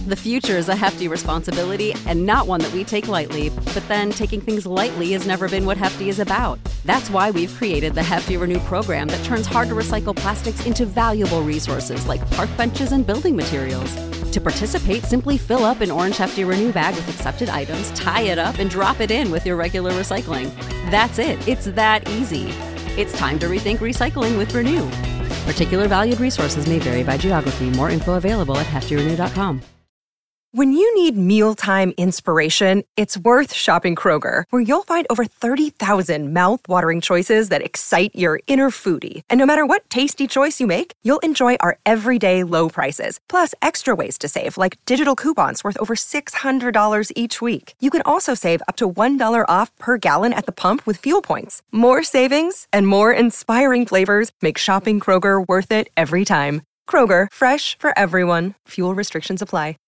The future is a hefty responsibility and not one that we take lightly. But then taking things lightly has never been what Hefty is about. That's why we've created the Hefty Renew program that turns hard to recycle plastics into valuable resources like park benches and building materials. To participate, simply fill up an orange Hefty Renew bag with accepted items, tie it up, and drop it in with your regular recycling. That's it. It's that easy. It's time to rethink recycling with Renew. Particular valued resources may vary by geography. More info available at heftyrenew.com. When you need mealtime inspiration, it's worth shopping Kroger, where you'll find over 30,000 mouth-watering choices that excite your inner foodie. And no matter what tasty choice you make, you'll enjoy our everyday low prices, plus extra ways to save, like digital coupons worth over $600 each week. You can also save up to $1 off per gallon at the pump with fuel points. More savings and more inspiring flavors make shopping Kroger worth it every time. Kroger, fresh for everyone. Fuel restrictions apply.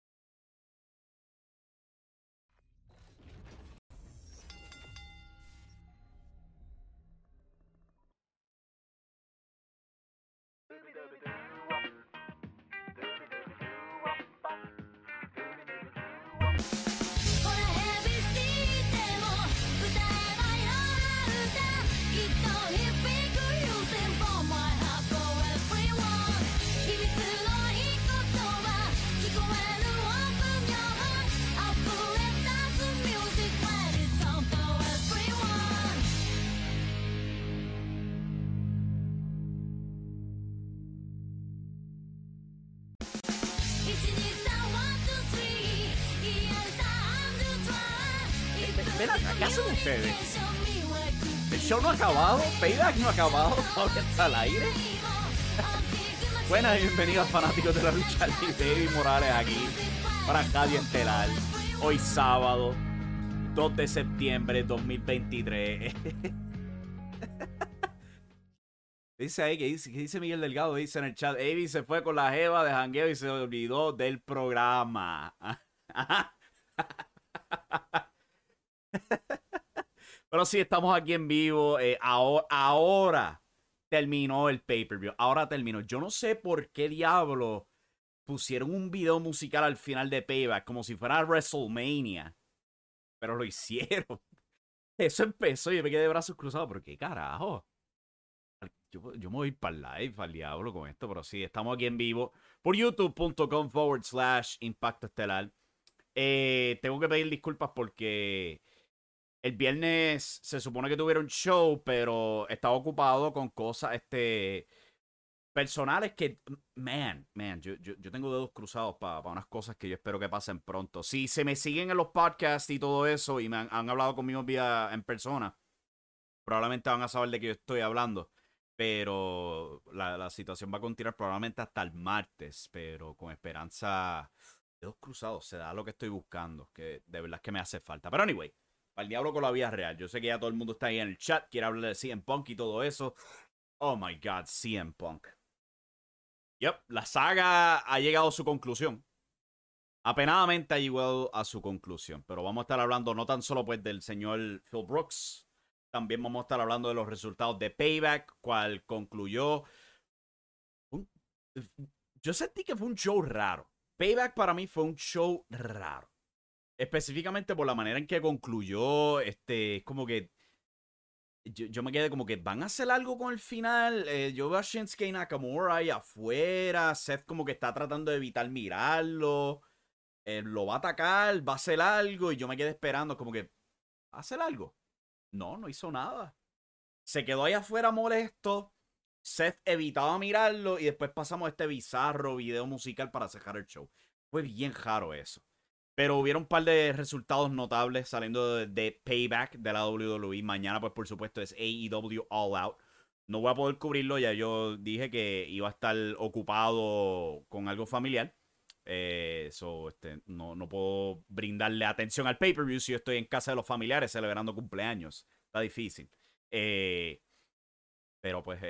¿Qué hacen ustedes? El show no ha acabado, Payback no ha acabado, todavía está al aire. Buenas y bienvenidos fanáticos de la lucha libre. David Morales aquí para Radio Estelar. Hoy sábado 2 de septiembre 2023. Dice ahí, que dice Miguel Delgado, dice en el chat, Avi se fue con la jeva de jangueo y se olvidó del programa. Pero sí, estamos aquí en vivo. Ahora terminó el pay-per-view. Ahora terminó. Yo no sé por qué diablo pusieron un video musical al final de Payback, como si fuera WrestleMania. Pero lo hicieron. Eso empezó y yo me quedé de brazos cruzados. ¿Por qué carajo? Yo me voy para el live, al diablo con esto. Pero sí, estamos aquí en vivo por youtube.com/Impacto Estelar. Tengo que pedir disculpas porque el viernes se supone que tuvieron show, pero estaba ocupado con cosas personales que, yo tengo dedos cruzados para unas cosas que yo espero que pasen pronto. Si se me siguen en los podcasts y todo eso y me han hablado conmigo en persona, probablemente van a saber de qué yo estoy hablando. Pero la situación va a continuar probablemente hasta el martes, pero con esperanza, dedos cruzados, se da lo que estoy buscando, que de verdad es que me hace falta. Pero anyway, para el diablo con la vida real. Yo sé que ya todo el mundo está ahí en el chat, quiere hablar de CM Punk y todo eso. Oh my God, CM Punk. Yep, la saga ha llegado a su conclusión. Apenadamente ha llegado a su conclusión. Pero vamos a estar hablando no tan solo pues del señor Phil Brooks. También vamos a estar hablando de los resultados de Payback, cual concluyó. Yo sentí que fue un show raro. Payback para mí fue un show raro. Específicamente por la manera en que concluyó. Como que yo me quedé como que van a hacer algo con el final. Yo veo a Shinsuke Nakamura ahí afuera. Seth como que está tratando de evitar mirarlo. Lo va a atacar, va a hacer algo. Y yo me quedé esperando como que, ¿va a hacer algo? No hizo nada. Se quedó ahí afuera molesto. Seth evitaba mirarlo. Y después pasamos a este bizarro video musical para cerrar el show. Fue bien raro eso. Pero hubieron un par de resultados notables saliendo de Payback de la WWE. Mañana, pues, por supuesto, es AEW All Out. No voy a poder cubrirlo. Ya yo dije que iba a estar ocupado con algo familiar. No puedo brindarle atención al pay-per-view si yo estoy en casa de los familiares celebrando cumpleaños. Está difícil. Pero pues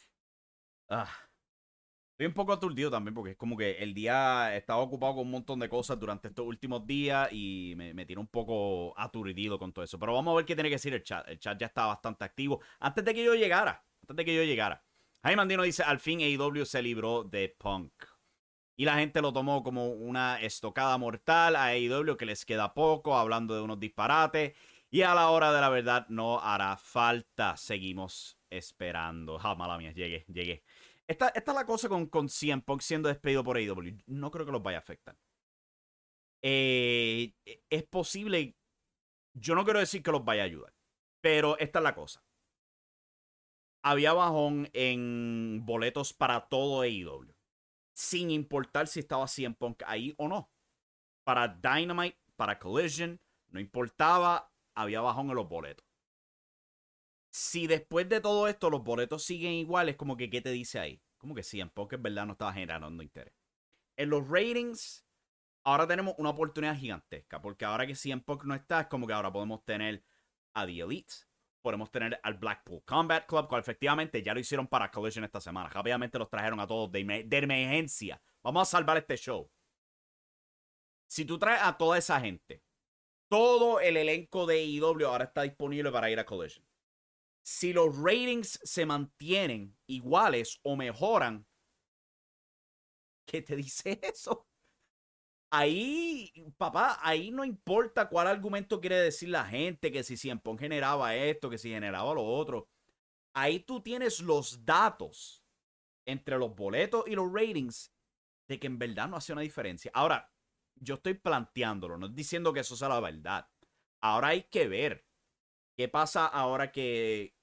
estoy un poco aturdido también porque es como que el día estaba ocupado con un montón de cosas durante estos últimos días y me tiene un poco aturdido con todo eso. Pero vamos a ver qué tiene que decir el chat. El chat ya está bastante activo. Antes de que yo llegara. Jaime Andino dice, al fin AEW se libró de Punk. Y la gente lo tomó como una estocada mortal a AEW, que les queda poco, hablando de unos disparates. Y a la hora de la verdad no hará falta. Seguimos esperando. Mala mía, llegué. Esta es la cosa con CM Punk siendo despedido por AEW. No creo que los vaya a afectar. Es posible. Yo no quiero decir que los vaya a ayudar. Pero esta es la cosa. Había bajón en boletos para todo AEW. Sin importar si estaba CM Punk ahí o no. Para Dynamite, para Collision, no importaba, había bajón en los boletos. Si después de todo esto los boletos siguen iguales, como que ¿qué te dice ahí? Como que CM Punk en verdad no estaba generando interés. En los ratings, ahora tenemos una oportunidad gigantesca, porque ahora que CM Punk no está, es como que ahora podemos tener a The Elite, podemos tener al Blackpool Combat Club, cual efectivamente ya lo hicieron para Collision esta semana. Rápidamente los trajeron a todos de emergencia. Vamos a salvar este show. Si tú traes a toda esa gente, todo el elenco de AEW ahora está disponible para ir a Collision. Si los ratings se mantienen iguales o mejoran, ¿qué te dice eso? Ahí, papá, ahí no importa cuál argumento quiere decir la gente, que si CM Punk generaba esto, que si generaba lo otro. Ahí tú tienes los datos entre los boletos y los ratings de que en verdad no hace una diferencia. Ahora, yo estoy planteándolo, no estoy diciendo que eso sea la verdad. Ahora hay que ver qué pasa ahora que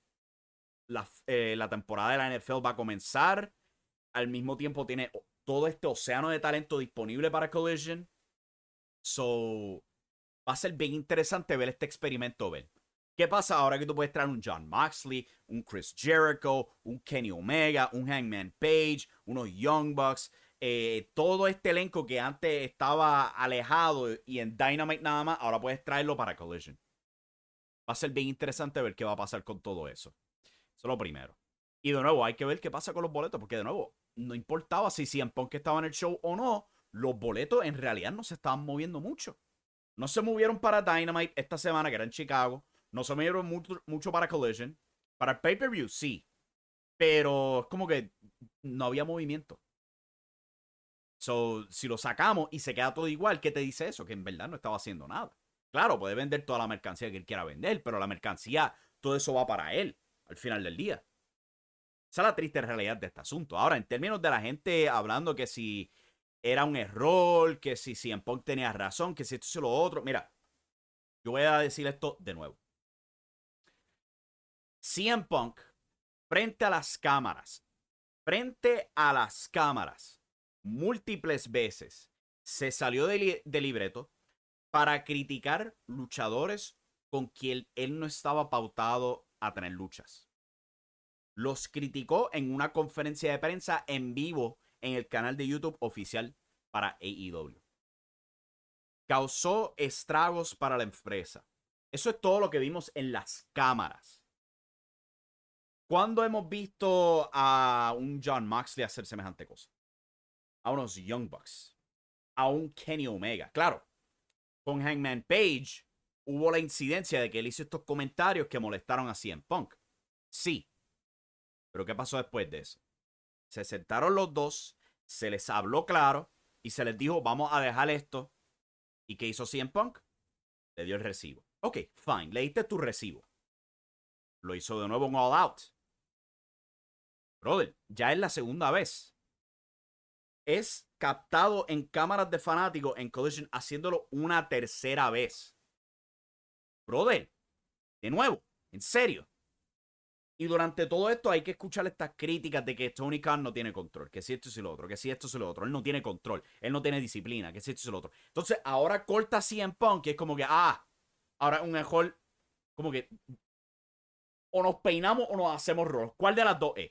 la temporada de la NFL va a comenzar. Al mismo tiempo tiene todo este océano de talento disponible para Collision. So, va a ser bien interesante ver este experimento, ver. ¿Qué pasa ahora que tú puedes traer un Jon Moxley, un Chris Jericho, un Kenny Omega, un Hangman Page, unos Young Bucks? Todo este elenco que antes estaba alejado y en Dynamite nada más, ahora puedes traerlo para Collision. Va a ser bien interesante ver qué va a pasar con todo eso. Eso es lo primero. Y de nuevo, hay que ver qué pasa con los boletos, porque de nuevo, no importaba si CM Punk estaba en el show o no, los boletos en realidad no se estaban moviendo mucho. No se movieron para Dynamite esta semana, que era en Chicago. No se movieron mucho para Collision. Para el pay-per-view, sí. Pero es como que no había movimiento. So, si lo sacamos y se queda todo igual, ¿qué te dice eso? Que en verdad no estaba haciendo nada. Claro, puede vender toda la mercancía que él quiera vender, pero la mercancía, todo eso va para él al final del día. Esa es la triste realidad de este asunto. Ahora, en términos de la gente hablando que si era un error, que si CM Punk tenía razón, que si esto y lo otro. Mira, yo voy a decir esto de nuevo. CM Punk, frente a las cámaras, múltiples veces, se salió de libreto para criticar luchadores con quien él no estaba pautado a tener luchas. Los criticó en una conferencia de prensa en vivo en el canal de YouTube oficial para AEW. Causó estragos para la empresa. Eso es todo lo que vimos en las cámaras. ¿Cuándo hemos visto a un Jon Moxley hacer semejante cosa? A unos Young Bucks. A un Kenny Omega. Claro, con Hangman Page hubo la incidencia de que él hizo estos comentarios que molestaron a CM Punk. Sí. Pero ¿qué pasó después de eso? Se sentaron los dos, se les habló claro y se les dijo, vamos a dejar esto. ¿Y qué hizo CM Punk? Le dio el recibo. Ok, fine, le diste tu recibo. Lo hizo de nuevo en All Out. Brother, ya es la segunda vez. Es captado en cámaras de fanáticos en Collision, haciéndolo una tercera vez. Brother, de nuevo, en serio. Y durante todo esto hay que escuchar estas críticas de que Tony Khan no tiene control, que si esto y lo otro, que si esto y lo otro. Él no tiene control, él no tiene disciplina, que si esto y lo otro. Entonces ahora corta CM Punk, que es como que, ahora un mejor, como que, o nos peinamos o nos hacemos rolos. ¿Cuál de las dos es?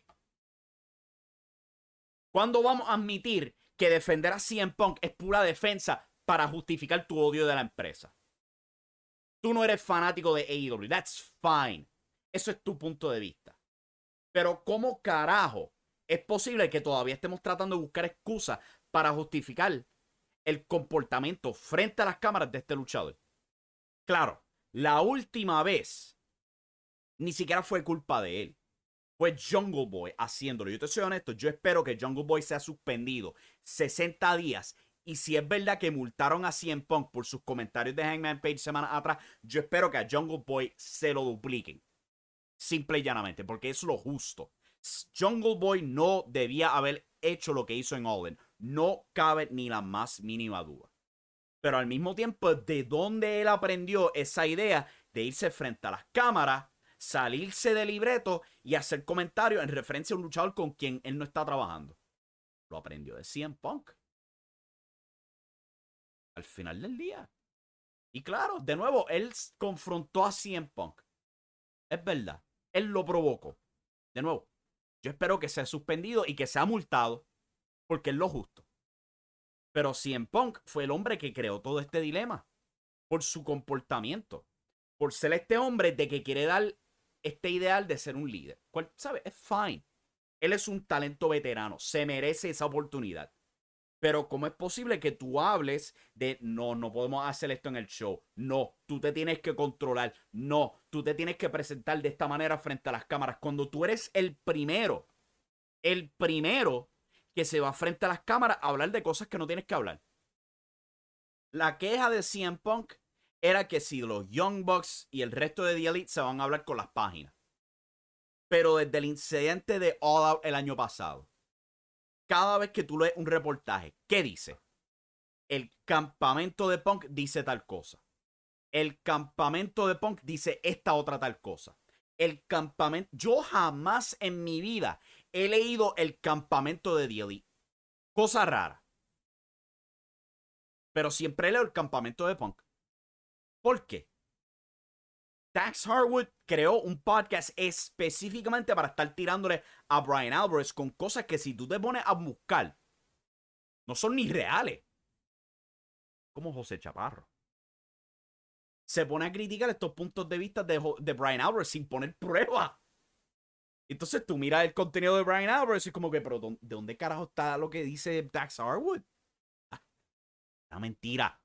¿Cuándo vamos a admitir que defender a CM Punk es pura defensa para justificar tu odio de la empresa? Tú no eres fanático de AEW, that's fine. Eso es tu punto de vista. Pero ¿cómo carajo es posible que todavía estemos tratando de buscar excusas para justificar el comportamiento frente a las cámaras de este luchador? Claro, la última vez ni siquiera fue culpa de él. fue Jungle Boy haciéndolo. Yo te soy honesto, yo espero que Jungle Boy sea suspendido 60 días. Y si es verdad que multaron a CM Punk por sus comentarios de Hangman Page semanas atrás, yo espero que a Jungle Boy se lo dupliquen. Simple y llanamente, porque es lo justo. Jungle Boy no debía haber hecho lo que hizo en All In. No cabe ni la más mínima duda. Pero al mismo tiempo, ¿de dónde él aprendió esa idea de irse frente a las cámaras, salirse del libreto y hacer comentarios en referencia a un luchador con quien él no está trabajando? Lo aprendió de CM Punk. Al final del día. Y claro, de nuevo, él confrontó a CM Punk. Es verdad. Él lo provocó. De nuevo, yo espero que sea suspendido y que sea multado, porque es lo justo. Pero CM Punk fue el hombre que creó todo este dilema. Por su comportamiento. Por ser este hombre de que quiere dar este ideal de ser un líder. ¿Cuál, sabe? Es fine. Él es un talento veterano. Se merece esa oportunidad. Pero ¿cómo es posible que tú hables de no podemos hacer esto en el show? No, tú te tienes que controlar. No, tú te tienes que presentar de esta manera frente a las cámaras. Cuando tú eres el primero que se va frente a las cámaras a hablar de cosas que no tienes que hablar. La queja de CM Punk era que si los Young Bucks y el resto de The Elite se van a hablar con las páginas. Pero desde el incidente de All Out el año pasado, cada vez que tú lees un reportaje, ¿qué dice? El campamento de Punk dice tal cosa. El campamento de Punk dice esta otra tal cosa. El campamento... Yo jamás en mi vida he leído el campamento de The Elite. Cosa rara. Pero siempre leo el campamento de Punk. ¿Por qué? Dax Harwood creó un podcast específicamente para estar tirándole a Bryan Alvarez con cosas que si tú te pones a buscar, no son ni reales. Como José Chaparro. Se pone a criticar estos puntos de vista de Bryan Alvarez sin poner pruebas. Entonces tú miras el contenido de Bryan Alvarez y es como que, pero ¿de dónde carajo está lo que dice Dax Harwood? Una mentira.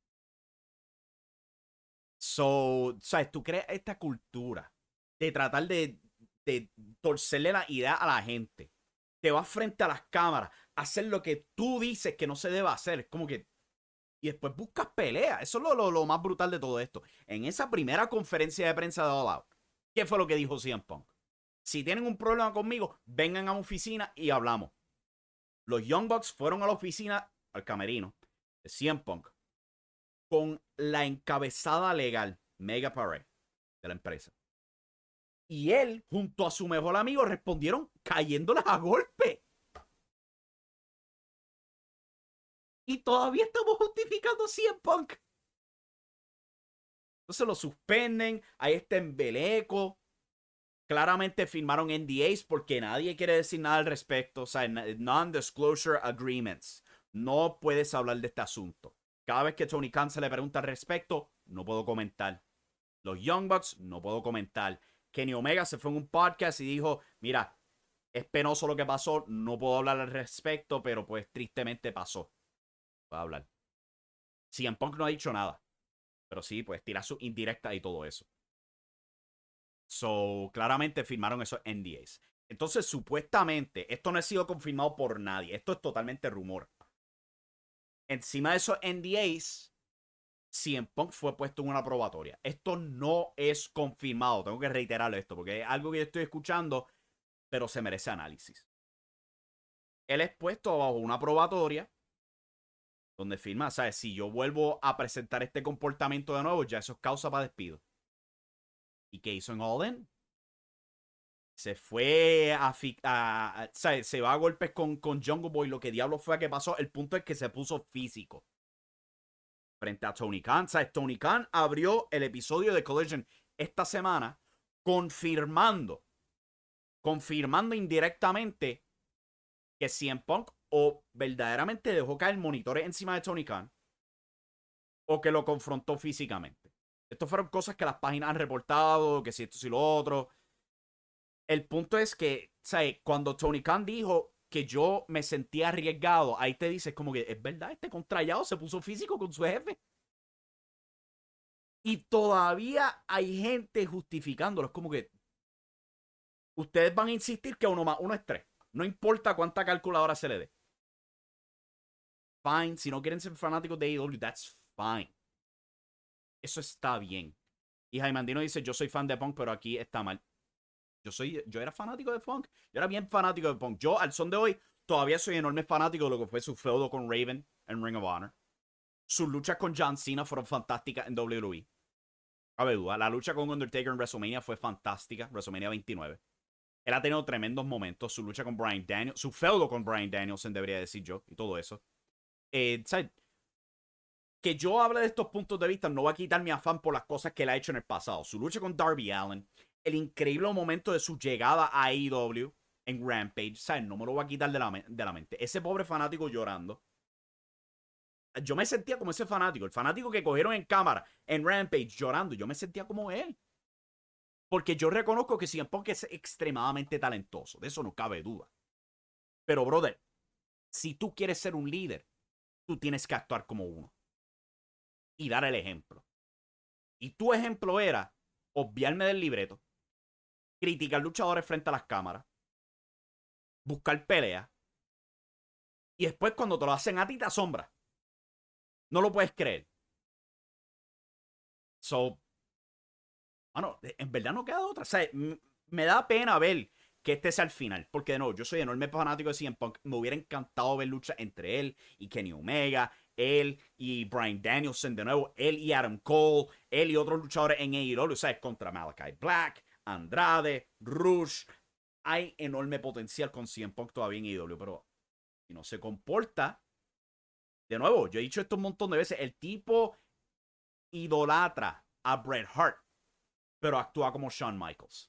So, ¿sabes? Tú creas esta cultura de tratar de torcerle la idea a la gente. Te vas frente a las cámaras a hacer lo que tú dices que no se debe hacer. Es como que... Y después buscas pelea. Eso es lo más brutal de todo esto. En esa primera conferencia de prensa de All Out, ¿qué fue lo que dijo CM Punk? Si tienen un problema conmigo, vengan a mi oficina y hablamos. Los Young Bucks fueron a la oficina, al camerino, de CM Punk, con la encabezada legal, Mega Parade, de la empresa. Y él, junto a su mejor amigo, respondieron cayéndolas a golpe. Y todavía estamos justificando CM Punk. Entonces lo suspenden, hay este embeleco. Claramente firmaron NDAs porque nadie quiere decir nada al respecto. O sea, non-disclosure agreements. No puedes hablar de este asunto. Cada vez que Tony Khan se le pregunta al respecto, no puedo comentar. Los Young Bucks, no puedo comentar. Kenny Omega se fue en un podcast y dijo, mira, es penoso lo que pasó, no puedo hablar al respecto, pero pues tristemente pasó. Voy a hablar. CM Punk no ha dicho nada. Pero sí, pues tira su indirecta y todo eso. So, claramente firmaron esos NDAs. Entonces, supuestamente, esto no ha sido confirmado por nadie. Esto es totalmente rumor. Encima de esos NDAs, CM Punk fue puesto en una probatoria. Esto no es confirmado. Tengo que reiterarlo esto porque es algo que yo estoy escuchando, pero se merece análisis. Él es puesto bajo una probatoria donde firma, ¿sabes? Si yo vuelvo a presentar este comportamiento de nuevo, ya eso es causa para despido. ¿Y qué hizo en All In? Se fue ¿sabes? Se va a golpes con Jungle Boy. Lo que diablo fue que pasó. El punto es que se puso físico frente a Tony Khan. ¿Sabes? Tony Khan abrió el episodio de Collision esta semana confirmando indirectamente que CM Punk o verdaderamente dejó caer monitores encima de Tony Khan o que lo confrontó físicamente. Estas fueron cosas que las páginas han reportado, que si esto, si lo otro. El punto es que, ¿sabes? Cuando Tony Khan dijo que yo me sentía arriesgado, ahí te dices como que es verdad, este contrallado se puso físico con su jefe. Y todavía hay gente justificándolo. Es como que Ustedes van a insistir que 1 más 1 es 3. No importa cuánta calculadora se le dé. Fine. Si no quieren ser fanáticos de AEW, that's fine. Eso está bien. Y Jaime Andino dice, yo soy fan de Punk, pero aquí está mal. Yo era fanático de Punk. Yo era bien fanático de Punk. Yo, al son de hoy, todavía soy enorme fanático de lo que fue su feudo con Raven en Ring of Honor. Sus luchas con John Cena fueron fantásticas en WWE. A ver, duda. La lucha con Undertaker en WrestleMania fue fantástica. WrestleMania 29. Él ha tenido tremendos momentos. Su lucha con Bryan Danielson. Su feudo con Bryan Danielson, debería decir yo. Y todo eso. ¿Sabes? Que yo hable de estos puntos de vista no va a quitar mi afán por las cosas que él ha hecho en el pasado. Su lucha con Darby Allin. El increíble momento de su llegada a AEW en Rampage. ¿Sabes? No me lo va a quitar de la mente. Ese pobre fanático llorando. Yo me sentía como ese fanático. El fanático que cogieron en cámara en Rampage llorando. Yo me sentía como él. Porque yo reconozco que CM Punk es extremadamente talentoso. De eso no cabe duda. Pero, brother, si tú quieres ser un líder, tú tienes que actuar como uno. Y dar el ejemplo. Y tu ejemplo era obviarme del libreto, criticar luchadores frente a las cámaras, buscar peleas, y después cuando te lo hacen a ti te asombra. No lo puedes creer. So, bueno, en verdad no queda otra. O sea, me da pena ver que este sea el final. Porque de nuevo, yo soy enorme fanático de CM Punk. Me hubiera encantado ver luchas entre él y Kenny Omega, él y Bryan Danielson de nuevo, él y Adam Cole, él y otros luchadores en AEW, ¿sabes? Contra Malachi Black, Andrade, Rush. Hay enorme potencial con CM Punk todavía en AEW, pero si no se comporta, de nuevo, yo he dicho esto un montón de veces, el tipo idolatra a Bret Hart, pero actúa como Shawn Michaels.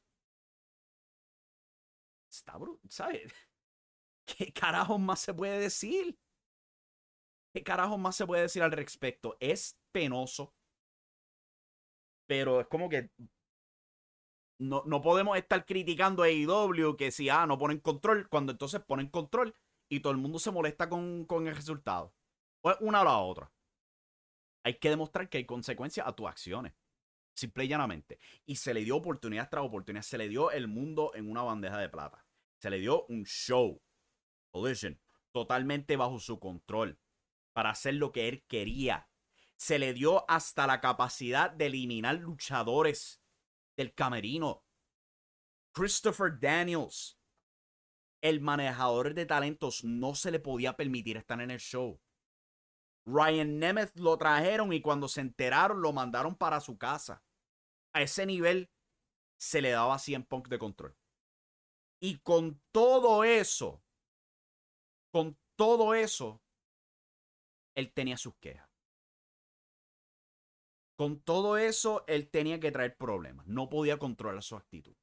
Está brutal, ¿sabes? ¿Qué carajos más se puede decir? ¿Qué carajos más se puede decir al respecto? Es penoso, pero es como que no podemos estar criticando a AEW que si no ponen control, cuando entonces ponen control y todo el mundo se molesta con el resultado. Pues una o la otra. Hay que demostrar que hay consecuencias a tus acciones. Simple y llanamente. Y se le dio oportunidad tras oportunidad. Se le dio el mundo en una bandeja de plata. Se le dio un show. Collision. Totalmente bajo su control. Para hacer lo que él quería. Se le dio hasta la capacidad de eliminar luchadores del camerino. Christopher Daniels, el manejador de talentos, no se le podía permitir estar en el show. Ryan Nemeth lo trajeron y cuando se enteraron lo mandaron para su casa. A ese nivel se le daba a CM Punk de control. Y con todo eso, él tenía sus quejas. Con todo eso, él tenía que traer problemas. No podía controlar su actitud.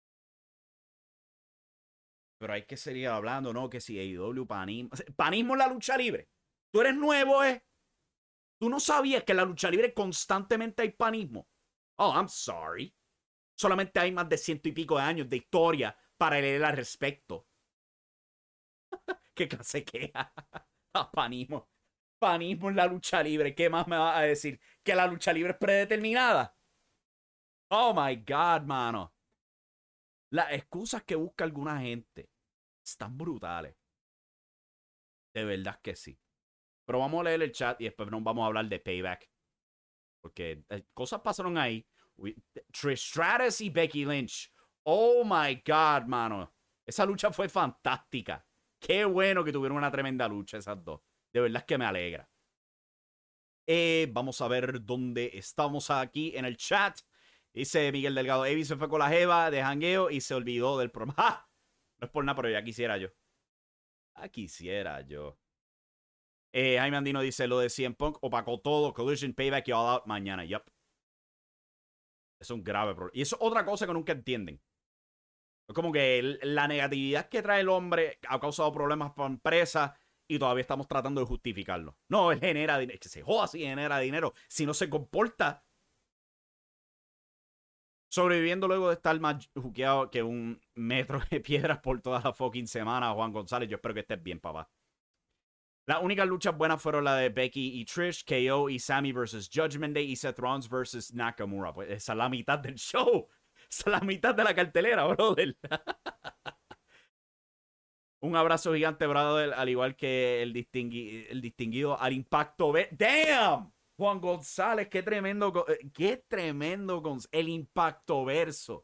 Pero hay que seguir hablando, ¿no? Que si AEW, panismo. Panismo en la lucha libre. Tú eres nuevo, ¿eh? Tú no sabías que en la lucha libre constantemente hay panismo. Oh, I'm sorry. Solamente hay más de 100 y pico de años de historia para leer al respecto. ¿Qué clase queja? Panismo. Panismo en la lucha libre. ¿Qué más me vas a decir? ¿Que la lucha libre es predeterminada? Oh my God, mano. Las excusas que busca alguna gente están brutales. De verdad que sí. Pero vamos a leer el chat y después nos vamos a hablar de Payback. Porque cosas pasaron ahí. Trish Stratus y Becky Lynch. Oh my God, mano. Esa lucha fue fantástica. Qué bueno que tuvieron una tremenda lucha esas dos. De verdad es que me alegra. Vamos a ver dónde estamos aquí en el chat. Dice Miguel Delgado, Evi se fue con la jeva de jangueo y se olvidó del programa. ¡Ah! No es por nada, pero ya quisiera yo. Quisiera yo. Jaime Andino dice, lo de CM Punk opacó todo. Collision, Payback y All Out mañana. Yup. Es un grave problema. Y eso es otra cosa que nunca entienden. Es como que la negatividad que trae el hombre ha causado problemas para empresas y todavía estamos tratando de justificarlo. No, él genera dinero. Que se joda si genera dinero. Si no se comporta. Sobreviviendo luego de estar más juqueado que un metro de piedras por toda la fucking semana, Juan González. Yo espero que estés bien, papá. Las únicas luchas buenas fueron la de Becky y Trish, KO y Sammy vs. Judgment Day y Seth Rollins vs. Nakamura. Pues esa es la mitad del show. la mitad de la cartelera, brother. Un abrazo gigante, brother, al igual que el distinguido al impacto. ¡Damn! Juan González, qué tremendo. El impacto verso.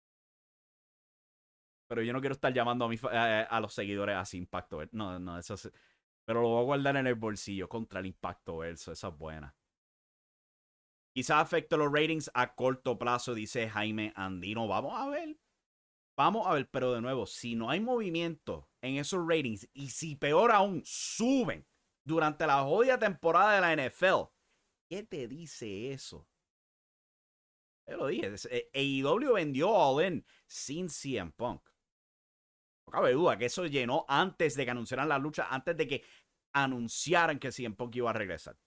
Pero yo no quiero estar llamando a los seguidores así, impacto verso. No, eso es. Pero lo voy a guardar en el bolsillo contra el impacto verso. Esa es buena. Quizás afecte los ratings a corto plazo, dice Jaime Andino. Vamos a ver. Vamos a ver, pero de nuevo, si no hay movimiento en esos ratings y si peor aún suben durante la jodida temporada de la NFL, ¿qué te dice eso? Yo lo dije, AEW vendió All In sin CM Punk. No cabe duda que eso llenó antes de que anunciaran la lucha, antes de que anunciaran que CM Punk iba a regresar.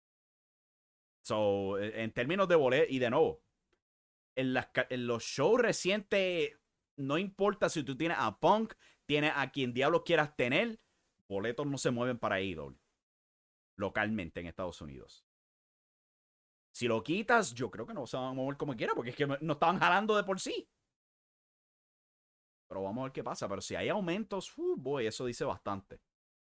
So, en términos de boletos, y de nuevo, en los shows recientes, no importa si tú tienes a Punk, tienes a quien diablos quieras tener, boletos no se mueven para AEW localmente en Estados Unidos. Si lo quitas, yo creo que no se van a mover como quiera, porque es que no estaban jalando de por sí. Pero vamos a ver qué pasa. Pero si hay aumentos, boy, eso dice bastante.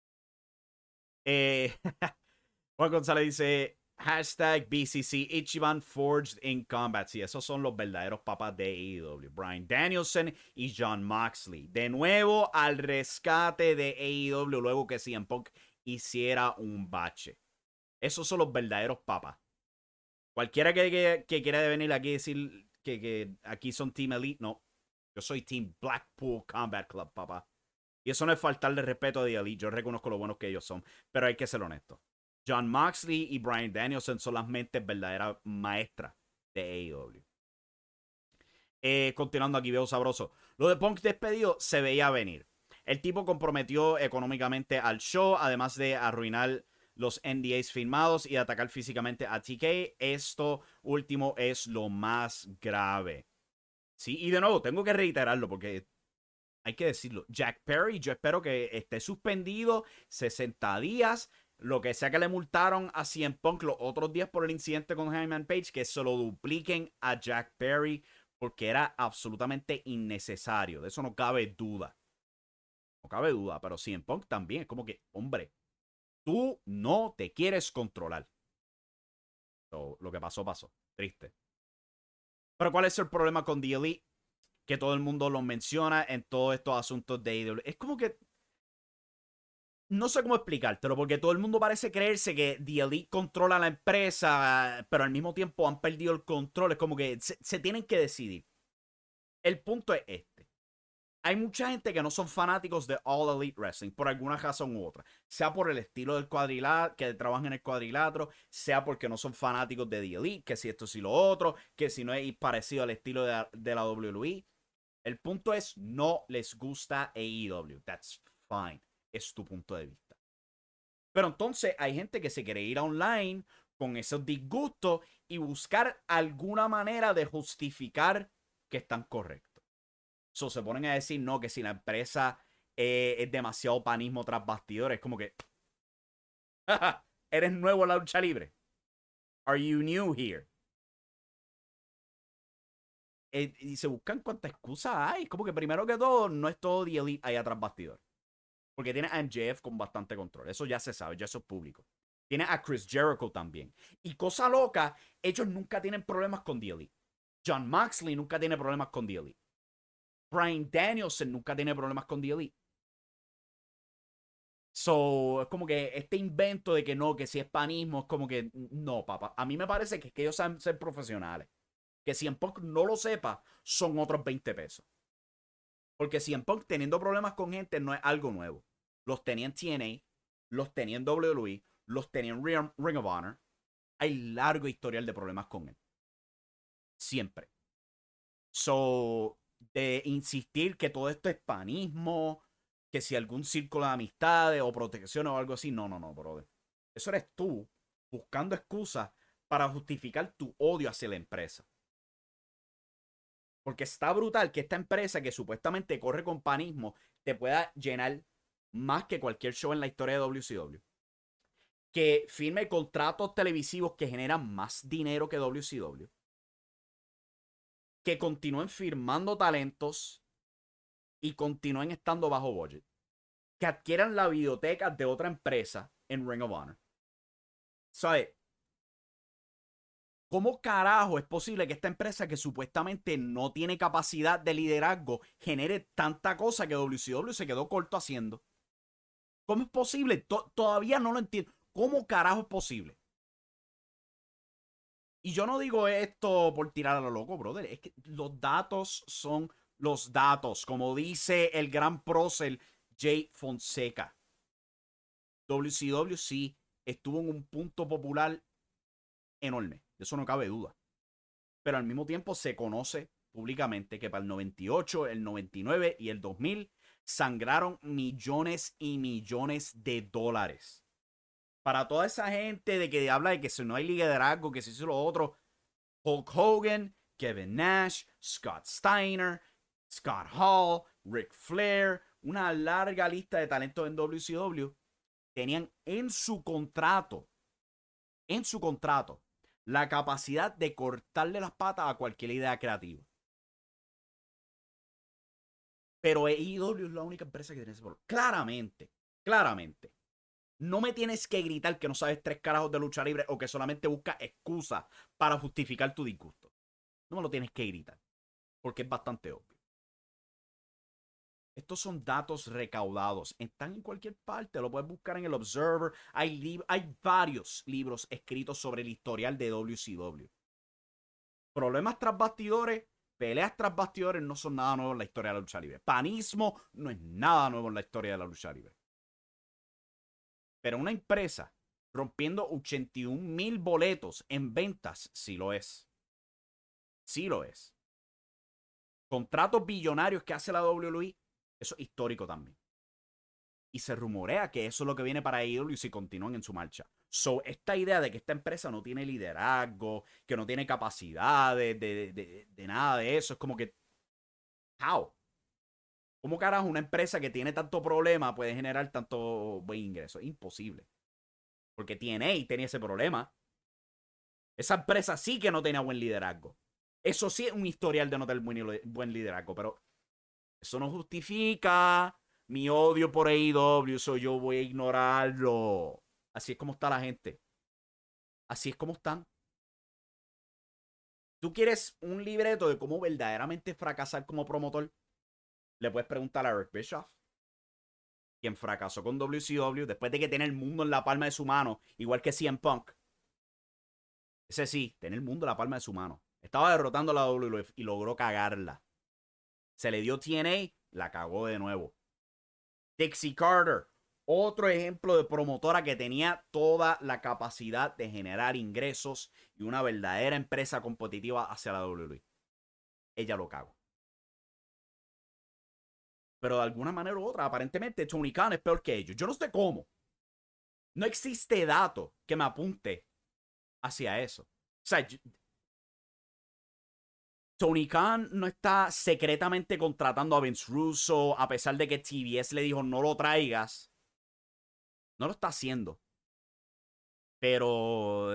Juan González dice, hashtag BCC Ichiban Forged in Combat. Sí, esos son los verdaderos papas de AEW. Bryan Danielson y Jon Moxley. De nuevo al rescate de AEW luego que CM Punk hiciera un bache. Esos son los verdaderos papas. Cualquiera que quiera venir aquí y decir que aquí son Team Elite, no. Yo soy Team Blackpool Combat Club, papá. Y eso no es faltarle respeto a The Elite. Yo reconozco lo buenos que ellos son. Pero hay que ser honesto. Jon Moxley y Bryan Danielson son las mentes verdaderas maestras de AEW. Continuando aquí, veo sabroso. Lo de Punk despedido se veía venir. El tipo comprometió económicamente al show, además de arruinar los NDAs firmados y atacar físicamente a TK. Esto último es lo más grave. Sí, y de nuevo, tengo que reiterarlo porque hay que decirlo. Jack Perry, yo espero que esté suspendido 60 días. Lo que sea que le multaron a CM Punk los otros días por el incidente con Hangman Page, que se lo dupliquen a Jack Perry porque era absolutamente innecesario. De eso no cabe duda. No cabe duda, pero CM Punk también. Es como que, hombre, tú no te quieres controlar. So, lo que pasó, pasó. Triste. Pero ¿cuál es el problema con The Elite? Que todo el mundo lo menciona en todos estos asuntos de AEW. Es como que no sé cómo explicártelo, porque todo el mundo parece creerse que The Elite controla la empresa, pero al mismo tiempo han perdido el control. Es como que se tienen que decidir. El punto es este. Hay mucha gente que no son fanáticos de All Elite Wrestling por alguna razón u otra. Sea por el estilo del cuadrilátero, que trabajan en el cuadrilátero, sea porque no son fanáticos de The Elite, que si esto, si lo otro, que si no es parecido al estilo de la WWE. El punto es, no les gusta AEW. That's fine. Es tu punto de vista. Pero entonces hay gente que se quiere ir online con esos disgustos y buscar alguna manera de justificar que están correctos. So, se ponen a decir, no, que si la empresa es demasiado panismo tras bastidores, como que, ¿eres nuevo en la lucha libre? Are you new here? Y se buscan cuántas excusas hay. Como que primero que todo, no es todo The Elite ahí atrás bastidor. Porque tiene a MJF con bastante control. Eso ya se sabe, ya eso es público. Tiene a Chris Jericho también. Y cosa loca, ellos nunca tienen problemas con The Elite. Jon Moxley nunca tiene problemas con The Elite. Bryan Danielson nunca tiene problemas con The Elite. So, es como que este invento de que no, que si es panismo, es como que no, papá. A mí me parece que ellos saben ser profesionales. Que si en Punk no lo sepa, son otros 20 pesos. Porque si en Punk teniendo problemas con gente no es algo nuevo. Los tenía en TNA, los tenía en WWE, los tenía en Ring of Honor. Hay largo historial de problemas con él. Siempre. So, de insistir que todo esto es panismo, que si algún círculo de amistades o protección o algo así, no, brother. Eso eres tú buscando excusas para justificar tu odio hacia la empresa. Porque está brutal que esta empresa que supuestamente corre con panismo te pueda llenar más que cualquier show en la historia de WCW. Que firme contratos televisivos que generan más dinero que WCW. que continúen firmando talentos y continúen estando bajo budget. Que adquieran la biblioteca de otra empresa en Ring of Honor. ¿Sabes? ¿Cómo carajo es posible que esta empresa que supuestamente no tiene capacidad de liderazgo genere tanta cosa que WCW se quedó corto haciendo? ¿Cómo es posible? Todavía no lo entiendo. ¿Cómo carajo es posible? Y yo no digo esto por tirar a lo loco, brother. Es que los datos son los datos. Como dice el gran prócer Jay Fonseca. WCW sí estuvo en un punto popular enorme. De eso no cabe duda. Pero al mismo tiempo se conoce públicamente que para el 98, el 99 y el 2000 sangraron millones y millones de dólares. Para toda esa gente de que habla de que si no hay liderazgo, que si eso lo otro, Hulk Hogan, Kevin Nash, Scott Steiner, Scott Hall, Ric Flair, una larga lista de talentos en WCW, tenían en su contrato, la capacidad de cortarle las patas a cualquier idea creativa. Pero AEW es la única empresa que tiene ese problema. Claramente. No me tienes que gritar que no sabes 3 carajos de lucha libre o que solamente buscas excusas para justificar tu disgusto. No me lo tienes que gritar, porque es bastante obvio. Estos son datos recaudados. Están en cualquier parte. Lo puedes buscar en el Observer. Hay varios libros escritos sobre el historial de WCW. Problemas tras bastidores, peleas tras bastidores no son nada nuevo en la historia de la lucha libre. Panismo no es nada nuevo en la historia de la lucha libre. Pero una empresa rompiendo 81,000 boletos en ventas, sí lo es. Sí lo es. Contratos billonarios que hace la WWE, eso es histórico también. Y se rumorea que eso es lo que viene para AEW si continúan en su marcha. So, esta idea de que esta empresa no tiene liderazgo, que no tiene capacidades de nada de eso, es como que... ¿How? ¿Cómo carajo una empresa que tiene tanto problema puede generar tanto buen ingreso? Es imposible. Porque TNA tenía ese problema. Esa empresa sí que no tenía buen liderazgo. Eso sí es un historial de no tener buen liderazgo, pero eso no justifica mi odio por AEW, so yo voy a ignorarlo. Así es como está la gente. Así es como están. ¿Tú quieres un libreto de cómo verdaderamente fracasar como promotor? Le puedes preguntar a Eric Bischoff, quien fracasó con WCW después de que tiene el mundo en la palma de su mano, igual que CM Punk. Ese sí, tiene el mundo en la palma de su mano. Estaba derrotando a la WWF y logró cagarla. Se le dio TNA, la cagó de nuevo. Dixie Carter, otro ejemplo de promotora que tenía toda la capacidad de generar ingresos y una verdadera empresa competitiva hacia la WWE. Ella lo cagó. Pero de alguna manera u otra, aparentemente Tony Khan es peor que ellos. Yo no sé cómo. No existe dato que me apunte hacia eso. O sea, Tony Khan no está secretamente contratando a Vince Russo a pesar de que TBS le dijo no lo traigas. No lo está haciendo. Pero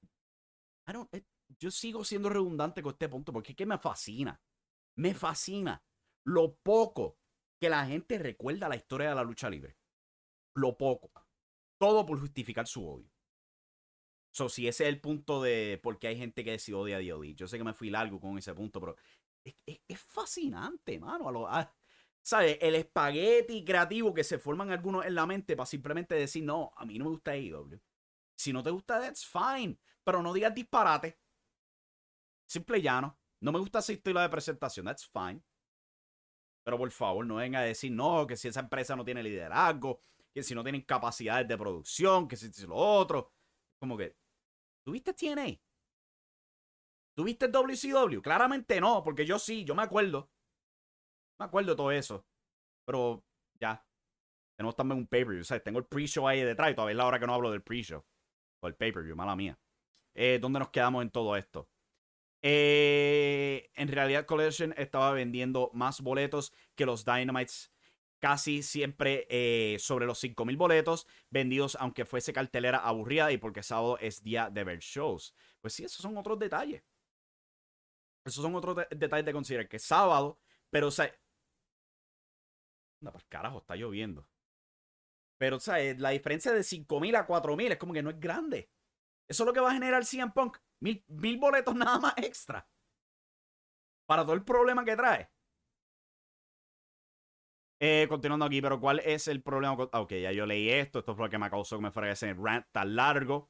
yo sigo siendo redundante con este punto porque es que me fascina. Me fascina lo poco que la gente recuerda la historia de la lucha libre. Lo poco. Todo por justificar su odio. So, si ese es el punto de por qué hay gente que sí odia a D.O.D. Yo sé que me fui largo con ese punto, pero es fascinante, mano. ¿Sabes? El espagueti creativo que se forman algunos en la mente para simplemente decir, no, a mí no me gusta AEW. Si no te gusta, that's fine. Pero no digas disparate. Simple y llano. No me gusta ese estilo de presentación, that's fine. Pero por favor, no venga a decir, no, que si esa empresa no tiene liderazgo, que si no tienen capacidades de producción, que si lo otro. Como que, ¿tuviste TNA? ¿Tuviste WCW? Claramente no, porque yo sí, yo me acuerdo. Me acuerdo de todo eso. Pero ya. Tenemos también un pay-per-view. O sea, tengo el pre-show ahí detrás y todavía es la hora que no hablo del pre-show. O el pay-per-view, mala mía. ¿Dónde nos quedamos en todo esto? En realidad, Collision estaba vendiendo más boletos que los Dynamites. Casi siempre sobre los 5,000 boletos vendidos, aunque fuese cartelera aburrida y porque sábado es día de ver shows. Pues sí, esos son otros detalles. Esos son otros detalles de considerar, que es sábado, pero, o sea, anda, pues carajo, está lloviendo. Pero, o sea, la diferencia de 5,000 a 4,000 es como que no es grande. Eso es lo que va a generar CM Punk. Mil boletos nada más extra. Para todo el problema que trae. Continuando aquí, pero ¿cuál es el problema? Ok, ya yo leí esto. Esto fue lo que me causó que me fuera ese rant tan largo.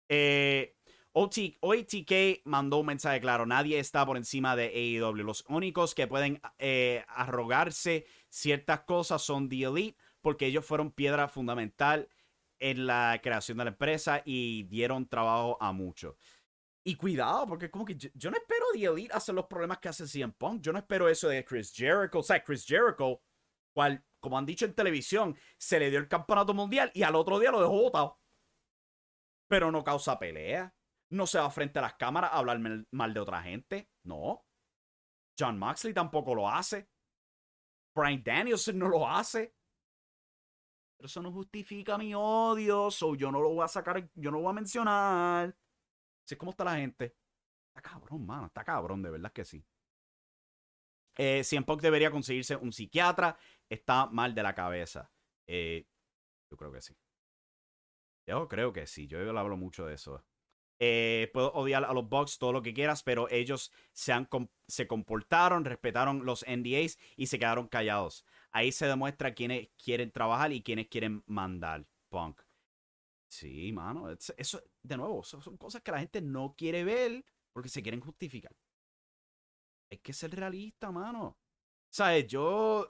OTK mandó un mensaje claro. Nadie está por encima de AEW. Los únicos que pueden arrogarse ciertas cosas son The Elite, porque ellos fueron piedra fundamental en la creación de la empresa y dieron trabajo a muchos. Y cuidado, porque como que yo no espero The Elite hacer los problemas que hace CM Punk. Yo no espero eso de Chris Jericho. O sea, Chris Jericho, cual, como han dicho en televisión, se le dio el campeonato mundial y al otro día lo dejó botado. Pero no causa pelea. No se va frente a las cámaras a hablar mal de otra gente. No. Jon Moxley tampoco lo hace. Bryan Danielson no lo hace. Pero eso no justifica mi odio. So yo no lo voy a sacar. Yo no lo voy a mencionar. Así es como está la gente. Está cabrón, mano. Está cabrón, de verdad que sí. CM Punk debería conseguirse un psiquiatra. Está mal de la cabeza. Yo creo que sí. Yo creo que sí. Yo hablo mucho de eso. Puedo odiar a los Bucks todo lo que quieras, pero ellos se comportaron, respetaron los NDAs y se quedaron callados. Ahí se demuestra quiénes quieren trabajar y quiénes quieren mandar. Punk. Sí, mano. Eso, de nuevo, son cosas que la gente no quiere ver porque se quieren justificar. Hay que ser realista, mano. ¿Sabes? Yo...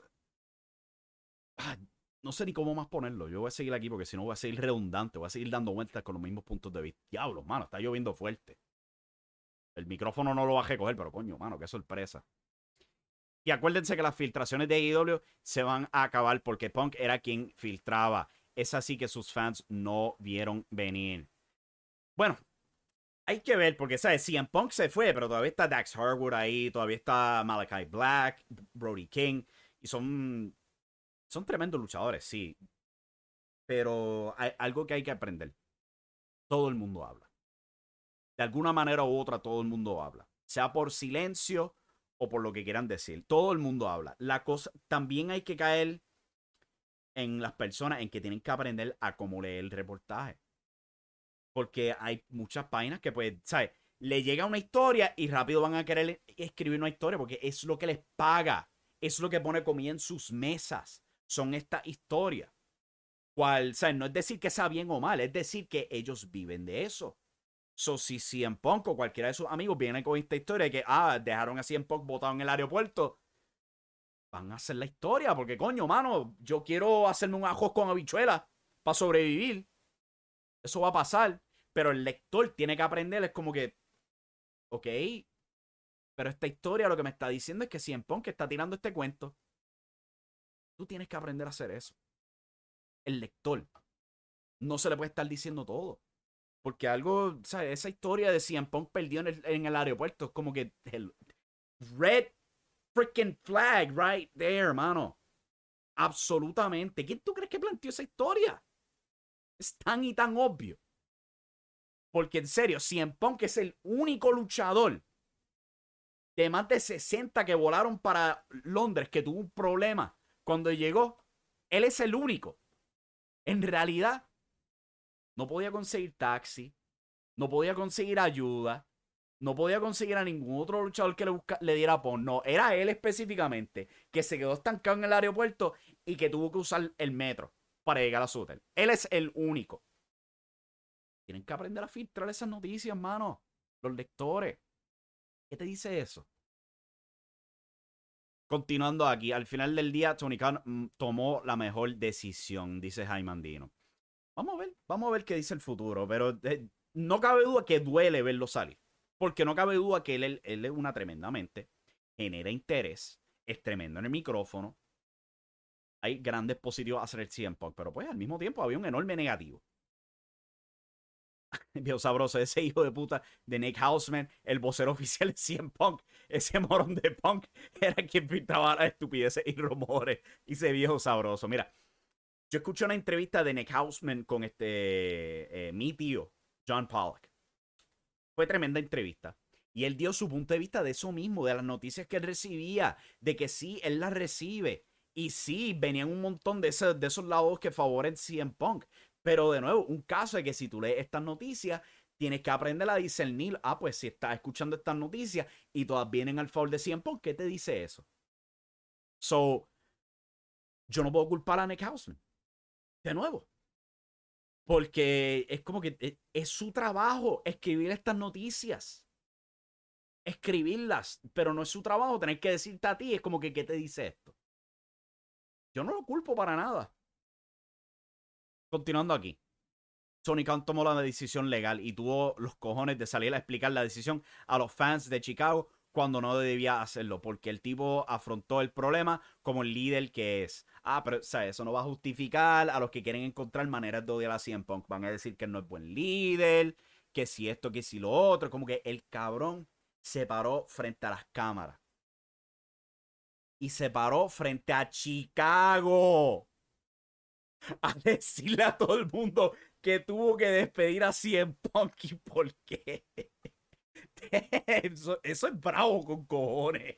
no sé ni cómo más ponerlo. Yo voy a seguir aquí porque si no voy a seguir redundante. Voy a seguir dando vueltas con los mismos puntos de vista. Diablos, mano, está lloviendo fuerte. El micrófono no lo bajé a coger, pero coño, mano, qué sorpresa. Y acuérdense que las filtraciones de AEW se van a acabar porque Punk era quien filtraba. Es así que sus fans no vieron venir. Bueno, hay que ver porque, ¿sabes? CM Punk se fue, pero todavía está Dax Harwood ahí, todavía está Malachi Black, Brody King, y son tremendos luchadores, sí. Pero hay algo que hay que aprender. Todo el mundo habla. De alguna manera u otra, todo el mundo habla. Sea por silencio o por lo que quieran decir. Todo el mundo habla. La cosa, también hay que caer en las personas en que tienen que aprender a cómo leer el reportaje. Porque hay muchas páginas que, pues, ¿sabes? Le llega una historia y rápido van a querer escribir una historia porque es lo que les paga. Es lo que pone comida en sus mesas. Son estas historias. Cual, ¿sabes? No es decir que sea bien o mal, es decir que ellos viven de eso. So, si CM Punk o cualquiera de sus amigos viene con esta historia de que, dejaron a CM Punk botado en el aeropuerto, van a hacer la historia, porque coño, mano, yo quiero hacerme un ajo con habichuelas para sobrevivir. Eso va a pasar, pero el lector tiene que aprender, es como que, ok, pero esta historia lo que me está diciendo es que CM Punk está tirando este cuento. Tú tienes que aprender a hacer eso. El lector no se le puede estar diciendo todo. Porque algo, ¿sabes? Esa historia de CM Punk perdió en el aeropuerto es como que el red freaking flag right there, hermano. Absolutamente. ¿Quién tú crees que planteó esa historia? Es tan y tan obvio. Porque en serio, CM Punk es el único luchador de más de 60 que volaron para Londres que tuvo un problema cuando llegó. Él es el único. En realidad, no podía conseguir taxi, no podía conseguir ayuda, no podía conseguir a ningún otro luchador que le diera apoyo. No, era él específicamente, que se quedó estancado en el aeropuerto y que tuvo que usar el metro para llegar a su hotel. Él es el único. Tienen que aprender a filtrar esas noticias, mano. Los lectores. ¿Qué te dice eso? Continuando aquí, al final del día, Tony Khan tomó la mejor decisión, dice Jaime Andino. Vamos a ver qué dice el futuro, pero no cabe duda que duele verlo salir. Porque no cabe duda que él es una tremenda mente, genera interés, es tremendo en el micrófono. Hay grandes positivos a hacer el CM Punk, pero pues al mismo tiempo había un enorme negativo. Viejo sabroso, ese hijo de puta de Nick Hausman, el vocero oficial de CM Punk, ese morón de Punk, era quien pintaba las estupideces y rumores. Y ese viejo sabroso. Mira, yo escuché una entrevista de Nick Hausman con mi tío, John Pollock. Fue tremenda entrevista. Y él dio su punto de vista de eso mismo, de las noticias que él recibía, de que sí, él las recibe. Y sí, venían un montón de esos lados que favorecen CM Punk. Pero de nuevo, un caso de que si tú lees estas noticias, tienes que aprender a discernir. Ah, pues si estás escuchando estas noticias y todas vienen al favor de CM Punk, ¿qué te dice eso? So, yo no puedo culpar a Nick Hausman. De nuevo. Porque es como que es su trabajo escribir estas noticias. Escribirlas. Pero no es su trabajo tener que decirte a ti. Es como que, ¿qué te dice esto? Yo no lo culpo para nada. Continuando aquí. Tony Khan tomó la decisión legal y tuvo los cojones de salir a explicar la decisión a los fans de Chicago cuando no debía hacerlo, porque el tipo afrontó el problema como el líder que es. Ah, pero ¿sabes? Eso no va a justificar a los que quieren encontrar maneras de odiar a CM Punk. Van a decir que no es buen líder, que si esto, que si lo otro. Como que el cabrón se paró frente a las cámaras. Y se paró frente a Chicago a decirle a todo el mundo que tuvo que despedir a CM Punk. ¿Y por qué? Eso es bravo con cojones.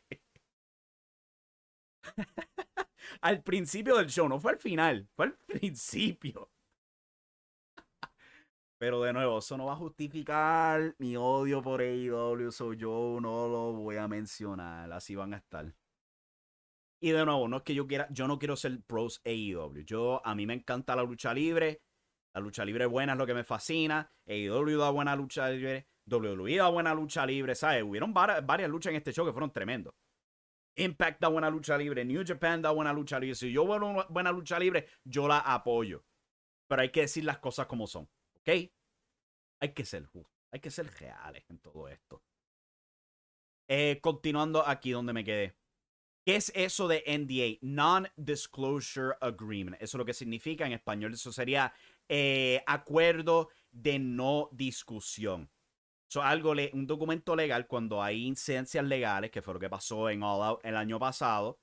Al principio del show, no fue al final, fue al principio. Pero de nuevo, eso no va a justificar mi odio por AEW, so yo no lo voy a mencionar, así van a estar. Y de nuevo, no es que yo no quiero ser pros AEW. A mí me encanta la lucha libre buena es lo que me fascina. AEW da buena lucha libre, WWE da buena lucha libre, ¿sabes? Hubieron varias luchas en este show que fueron tremendos. Impact da buena lucha libre, New Japan da buena lucha libre. Si yo veo una buena lucha libre, yo la apoyo. Pero hay que decir las cosas como son, ¿ok? Hay que ser justos, hay que ser reales en todo esto. Continuando aquí donde me quedé. ¿Qué es eso de NDA? Non-Disclosure Agreement. Eso es lo que significa en español. Eso sería acuerdo de no discusión. Un documento legal cuando hay incidencias legales, que fue lo que pasó en All Out el año pasado.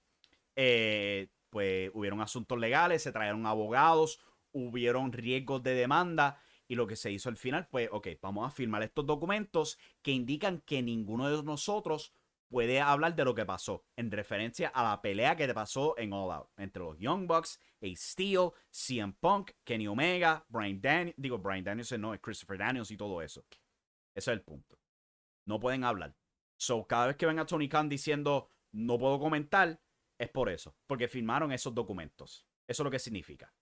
Pues hubieron asuntos legales, se trajeron abogados, hubieron riesgos de demanda. Y lo que se hizo al final fue, ok, vamos a firmar estos documentos que indican que ninguno de nosotros puede hablar de lo que pasó, en referencia a la pelea que te pasó en All Out, entre los Young Bucks, Ace Steel, CM Punk, Kenny Omega, Bryan Danielson, no, es Christopher Daniels y todo eso. Ese es el punto. No pueden hablar. So, cada vez que ven a Tony Khan diciendo, no puedo comentar, es por eso, porque firmaron esos documentos. Eso es lo que significa.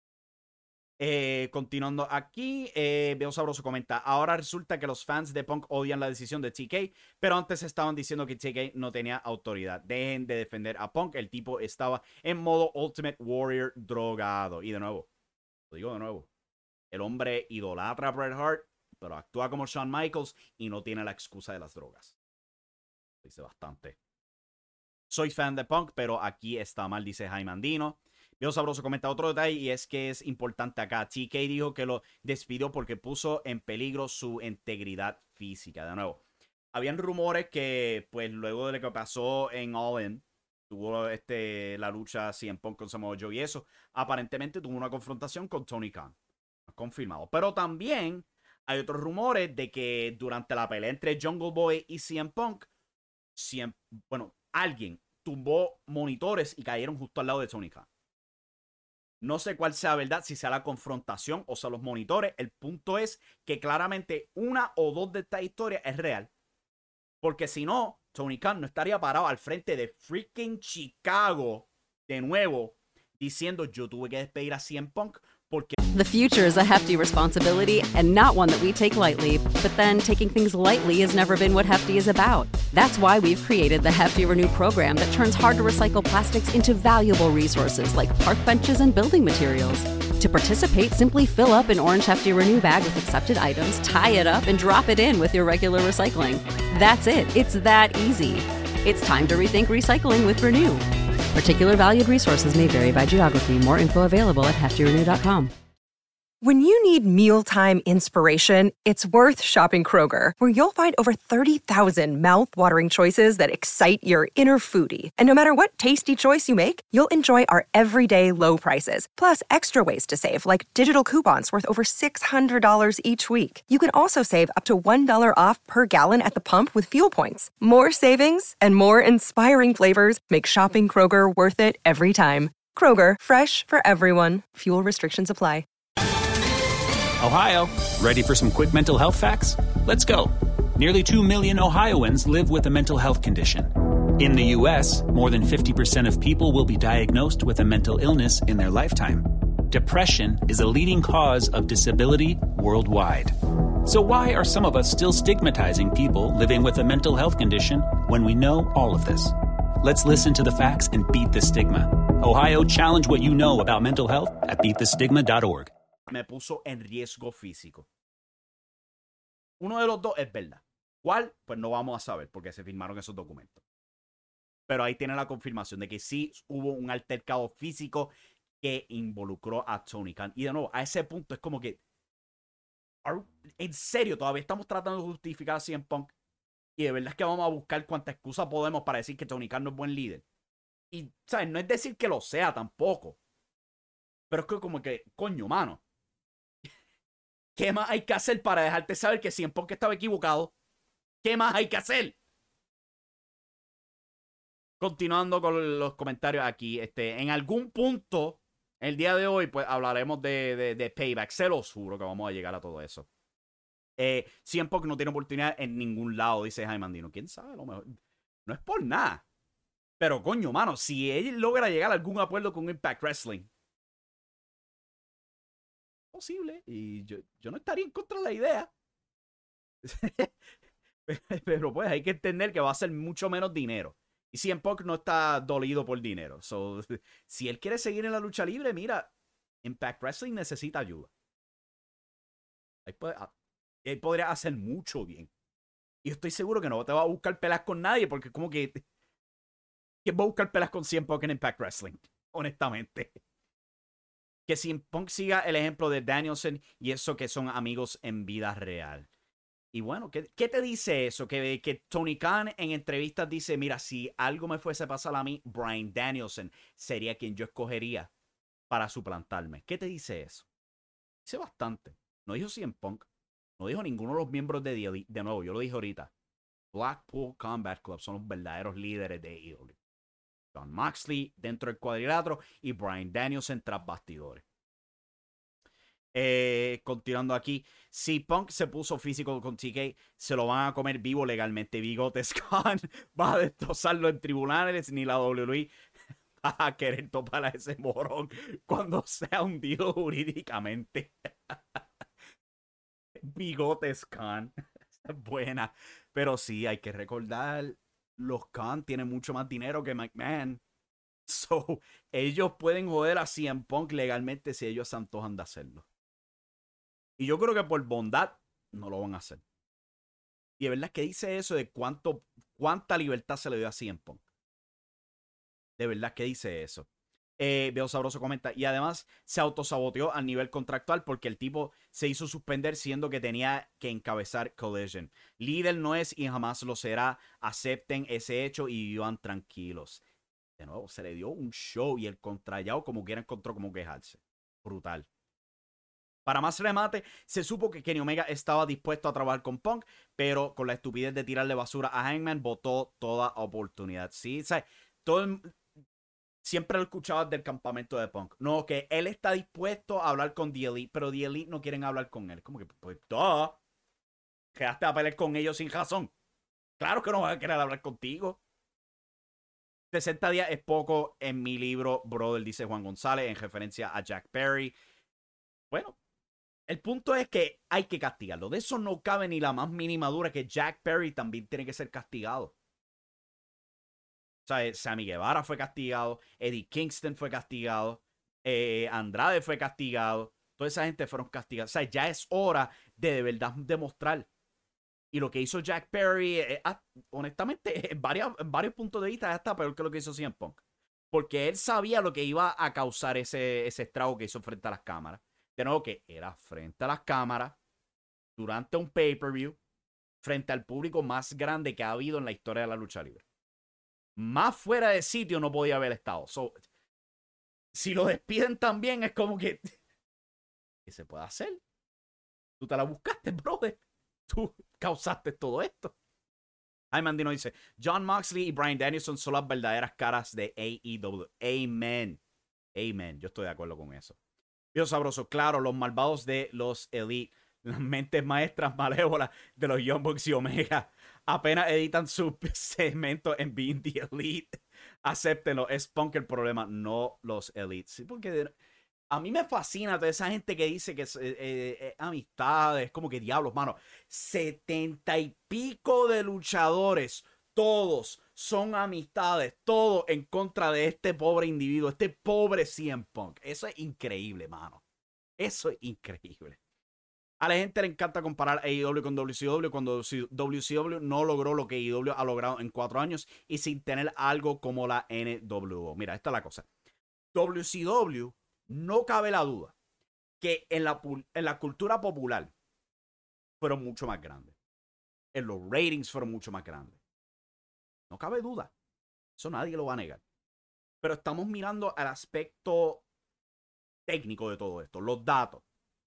Continuando aquí, Veo Sabroso comenta, ahora resulta que los fans de Punk odian la decisión de TK, pero antes estaban diciendo que TK no tenía autoridad. Dejen de defender a Punk, el tipo estaba en modo Ultimate Warrior drogado. Y de nuevo, lo digo de nuevo, el hombre idolatra a Bret Hart, pero actúa como Shawn Michaels y no tiene la excusa de las drogas. Lo dice bastante. Soy fan de Punk, pero aquí está mal, dice Jaime Andino. Veo Sabroso comenta otro detalle y es que es importante acá. TK dijo que lo despidió porque puso en peligro su integridad física. De nuevo, habían rumores que pues luego de lo que pasó en All In, tuvo la lucha CM Punk con Samoa Joe y eso, aparentemente tuvo una confrontación con Tony Khan. Confirmado. Pero también hay otros rumores de que durante la pelea entre Jungle Boy y CM Punk, alguien tumbó monitores y cayeron justo al lado de Tony Khan. No sé cuál sea verdad, si sea la confrontación o sea los monitores. El punto es que claramente una o dos de estas historias es real. Porque si no, Tony Khan no estaría parado al frente de freaking Chicago de nuevo diciendo yo tuve que despedir a CM Punk porque... The future is a hefty responsibility and not one that we take lightly. But then taking things lightly has never been what Hefty is about. That's why we've created the Hefty Renew program that turns hard-to-recycle plastics into valuable resources like park benches and building materials. To participate, simply fill up an orange Hefty Renew bag with accepted items, tie it up, and drop it in with your regular recycling. That's it. It's that easy. It's time to rethink recycling with Renew. Particular valued resources may vary by geography. More info available at heftyrenew.com. When you need mealtime inspiration, it's worth shopping Kroger, where you'll find over 30,000 mouth-watering choices that excite your inner foodie. And no matter what tasty choice you make, you'll enjoy our everyday low prices, plus extra ways to save, like digital coupons worth over $600 each week. You can also save up to $1 off per gallon at the pump with fuel points. More savings and more inspiring flavors make shopping Kroger worth it every time. Kroger, fresh for everyone. Fuel restrictions apply. Ohio, ready for some quick mental health facts? Let's go. Nearly 2 million Ohioans live with a mental health condition. In the U.S., more than 50% of people will be diagnosed with a mental illness in their lifetime. Depression is a leading cause of disability worldwide. So why are some of us still stigmatizing people living with a mental health condition when we know all of this? Let's listen to the facts and beat the stigma. Ohio, challenge what you know about mental health at beatthestigma.org. Me puso en riesgo físico. Uno de los dos es verdad. ¿Cuál? Pues no vamos a saber porque se firmaron esos documentos. Pero ahí tiene la confirmación de que sí hubo un altercado físico que involucró a Tony Khan. Y de nuevo, a ese punto es como que... En serio, todavía estamos tratando de justificar a CM Punk. Y de verdad es que vamos a buscar cuánta excusa podemos para decir que Tony Khan no es buen líder. Y, ¿sabes? No es decir que lo sea tampoco. Pero es que como que, coño, mano. ¿Qué más hay que hacer para dejarte saber que CM Punk estaba equivocado? ¿Qué más hay que hacer? Continuando con los comentarios aquí. En algún punto, el día de hoy, pues hablaremos de Payback. Se los juro que vamos a llegar a todo eso. CM Punk no tiene oportunidad en ningún lado, dice Jaime Andino. ¿Quién sabe? A lo mejor. No es por nada. Pero, coño, mano, si él logra llegar a algún acuerdo con Impact Wrestling, posible, y yo no estaría en contra de la idea. Pero pues hay que entender que va a ser mucho menos dinero. Y CM Punk no está dolido por dinero. So, si él quiere seguir en la lucha libre, mira, Impact Wrestling necesita ayuda. Él podría hacer mucho bien. Y estoy seguro que no te va a buscar pelas con nadie, porque como que... ¿Quién va a buscar pelas con CM Punk en Impact Wrestling? Honestamente. Que CM Punk siga el ejemplo de Danielson y eso que son amigos en vida real. Y bueno, ¿qué te dice eso? Que Tony Khan en entrevistas dice, mira, si algo me fuese a pasar a mí, Bryan Danielson sería quien yo escogería para suplantarme. ¿Qué te dice eso? Dice bastante. No dijo CM Punk. No dijo ninguno de los miembros de AEW. De nuevo, yo lo dije ahorita. Blackpool Combat Club son los verdaderos líderes de AEW. Jon Moxley dentro del cuadrilátero y Bryan Danielson tras bastidores. Continuando aquí, si Punk se puso físico con TK, se lo van a comer vivo legalmente. Bigotes Khan va a destrozarlo en tribunales, ni la WWE va a querer topar a ese morón cuando sea hundido jurídicamente. Bigotes Khan, es buena, pero sí, hay que recordar, los Khan tienen mucho más dinero que McMahon. So, ellos pueden joder a CM Punk legalmente si ellos se antojan de hacerlo. Y yo creo que por bondad no lo van a hacer. Y de verdad es que dice eso de cuánta libertad se le dio a CM Punk. De verdad que dice eso. Veo Sabroso comenta. Y además se autosaboteó a nivel contractual porque el tipo se hizo suspender siendo que tenía que encabezar Collision. Líder no es y jamás lo será. Acepten ese hecho y vivan tranquilos. De nuevo, se le dio un show y el contrallado como quiera encontró como quejarse. Brutal. Para más remate, se supo que Kenny Omega estaba dispuesto a trabajar con Punk, pero con la estupidez de tirarle basura a Hangman, botó toda oportunidad. Sí, o sea, siempre lo escuchabas del campamento de Punk. No, que él está dispuesto a hablar con The Elite, pero The Elite no quieren hablar con él. Como que, pues, quedaste a pelear con ellos sin razón. Claro que no van a querer hablar contigo. 60 días es poco en mi libro, brother, dice Juan González, en referencia a Jack Perry. Bueno, el punto es que hay que castigarlo. De eso no cabe ni la más mínima duda, que Jack Perry también tiene que ser castigado. O sea, Sammy Guevara fue castigado, Eddie Kingston fue castigado, Andrade fue castigado, toda esa gente fueron castigados. O sea, ya es hora de verdad demostrar. Y lo que hizo Jack Perry, honestamente, en varios puntos de vista, está peor que lo que hizo CM Punk. Porque él sabía lo que iba a causar ese estrago que hizo frente a las cámaras. De nuevo que era frente a las cámaras, durante un pay-per-view, frente al público más grande que ha habido en la historia de la lucha libre. Más fuera de sitio no podía haber estado. So, si lo despiden también es como que... ¿Qué se puede hacer? Tú te la buscaste, brother. Tú causaste todo esto. Ay, Mandino dice, Jon Moxley y Bryan Danielson son las verdaderas caras de AEW. Amen. Amen. Yo estoy de acuerdo con eso. Dios sabroso, claro, los malvados de los Elite, las mentes maestras malévolas de los Young Bucks y Omega, apenas editan su segmento en Being the Elite. Acéptenlo, es Punk el problema, no los Elites. Sí, porque a mí me fascina toda esa gente que dice que es amistades, como que diablos, mano. 70 y pico de luchadores, todos son amistades, todo en contra de este pobre individuo, este pobre CM Punk. Eso es increíble, mano. Eso es increíble. A la gente le encanta comparar AEW con WCW cuando WCW no logró lo que AEW ha logrado en 4 años y sin tener algo como la NWO. Mira, esta es la cosa. WCW, no cabe la duda que en la cultura popular fueron mucho más grandes. En los ratings fueron mucho más grandes. No cabe duda. Eso nadie lo va a negar. Pero estamos mirando al aspecto técnico de todo esto, los datos.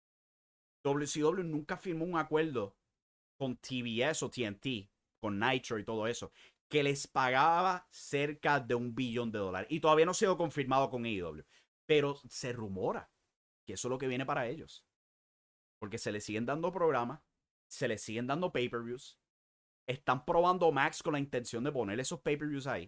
WCW nunca firmó un acuerdo con TBS o TNT, con Nitro y todo eso, que les pagaba cerca de $1 billón. Y todavía no ha sido confirmado con AEW. Pero se rumora que eso es lo que viene para ellos. Porque se les siguen dando programas, se les siguen dando pay-per-views. Están probando Max con la intención de poner esos pay-per-views ahí.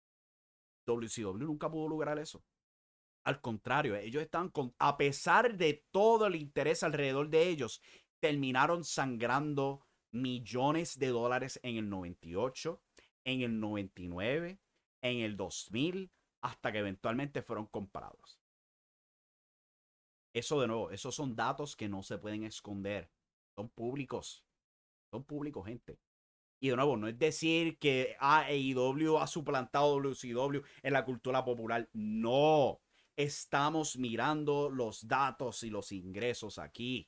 WCW nunca pudo lograr eso. Al contrario, ellos están a pesar de todo el interés alrededor de ellos, terminaron sangrando millones de dólares en el 98, en el 99, en el 2000, hasta que eventualmente fueron comprados. Eso de nuevo, esos son datos que no se pueden esconder. Son públicos. Son públicos, gente. Y de nuevo, no es decir que AEW ha suplantado WCW en la cultura popular. No. Estamos mirando los datos y los ingresos aquí.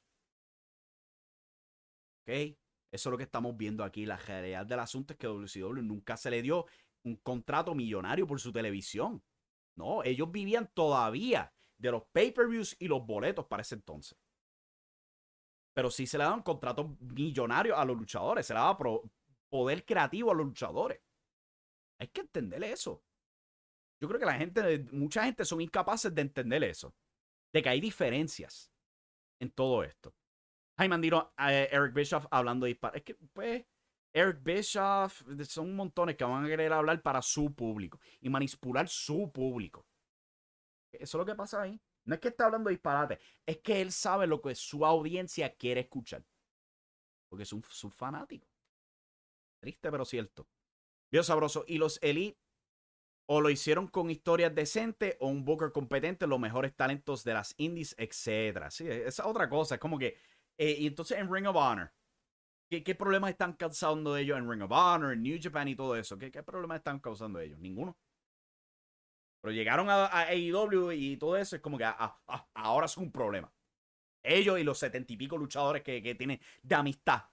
¿Ok? Eso es lo que estamos viendo aquí. La realidad del asunto es que WCW nunca se le dio un contrato millonario por su televisión. No, ellos vivían todavía de los pay-per-views y los boletos para ese entonces. Pero sí se le daban contratos millonarios a los luchadores. Se le daba poder creativo a los luchadores. Hay que entender eso. Yo creo que mucha gente son incapaces de entender eso. De que hay diferencias en todo esto. Ay, Mandino, Eric Bischoff hablando de disparos. Es que, pues, Eric Bischoff son montones que van a querer hablar para su público y manipular su público. Eso es lo que pasa ahí. No es que esté hablando de disparate, es que él sabe lo que su audiencia quiere escuchar. Porque es un fanático. Triste, pero cierto. Dios sabroso. Y los Elite o lo hicieron con historias decentes o un booker competente, los mejores talentos de las indies, etc. Sí, esa es otra cosa. Es como que... y entonces en Ring of Honor, ¿qué problemas están causando ellos en Ring of Honor, en New Japan y todo eso? ¿Qué problemas están causando ellos? Ninguno. Pero llegaron a AEW y todo eso, es como que ahora es un problema. Ellos y los 70 y pico luchadores que tienen de amistad.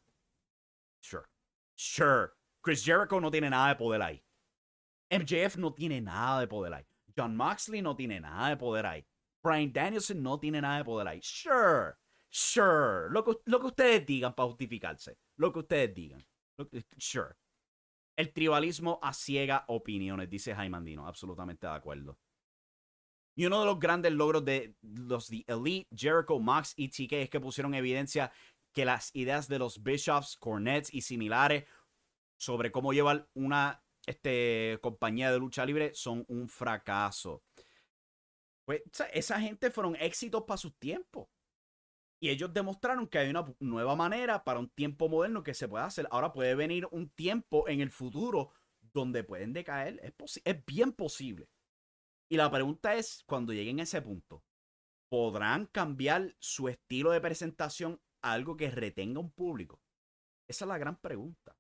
Sure. Chris Jericho no tiene nada de poder ahí. MJF no tiene nada de poder ahí. Jon Moxley no tiene nada de poder ahí. Bryan Danielson no tiene nada de poder ahí. Sure. Lo que ustedes digan para justificarse. Lo que ustedes digan. Sure. El tribalismo asiega opiniones, dice Jaime Andino. Absolutamente de acuerdo. Y uno de los grandes logros de los The Elite, Jericho, Mox y TK es que pusieron en evidencia que las ideas de los Bischoffs, Cornettes y similares sobre cómo llevar una compañía de lucha libre son un fracaso. Pues esa gente fueron éxitos para sus tiempos. Y ellos demostraron que hay una nueva manera para un tiempo moderno que se puede hacer. Ahora puede venir un tiempo en el futuro donde pueden decaer. Es bien posible. Y la pregunta es, cuando lleguen a ese punto, ¿podrán cambiar su estilo de presentación a algo que retenga un público? Esa es la gran pregunta.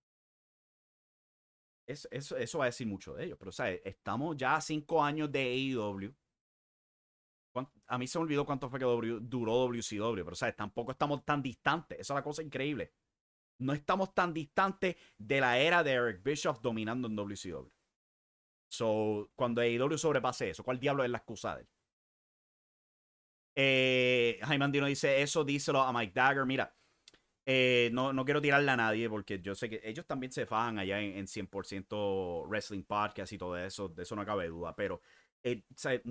Eso va a decir mucho de ellos. Pero, ¿sabes? Estamos ya a 5 años de AEW. A mí se me olvidó cuánto fue que duró WCW, pero ¿sabes? Tampoco estamos tan distantes. Esa es la cosa increíble. No estamos tan distantes de la era de Eric Bischoff dominando en WCW. So, cuando AEW sobrepase eso, ¿cuál diablo es la excusa de él? Jaime Andino dice, eso díselo a Mike Dagger. Mira, no quiero tirarle a nadie porque yo sé que ellos también se fajan allá en 100% Wrestling Podcast y todo eso. De eso no cabe duda. Pero, ¿sabes?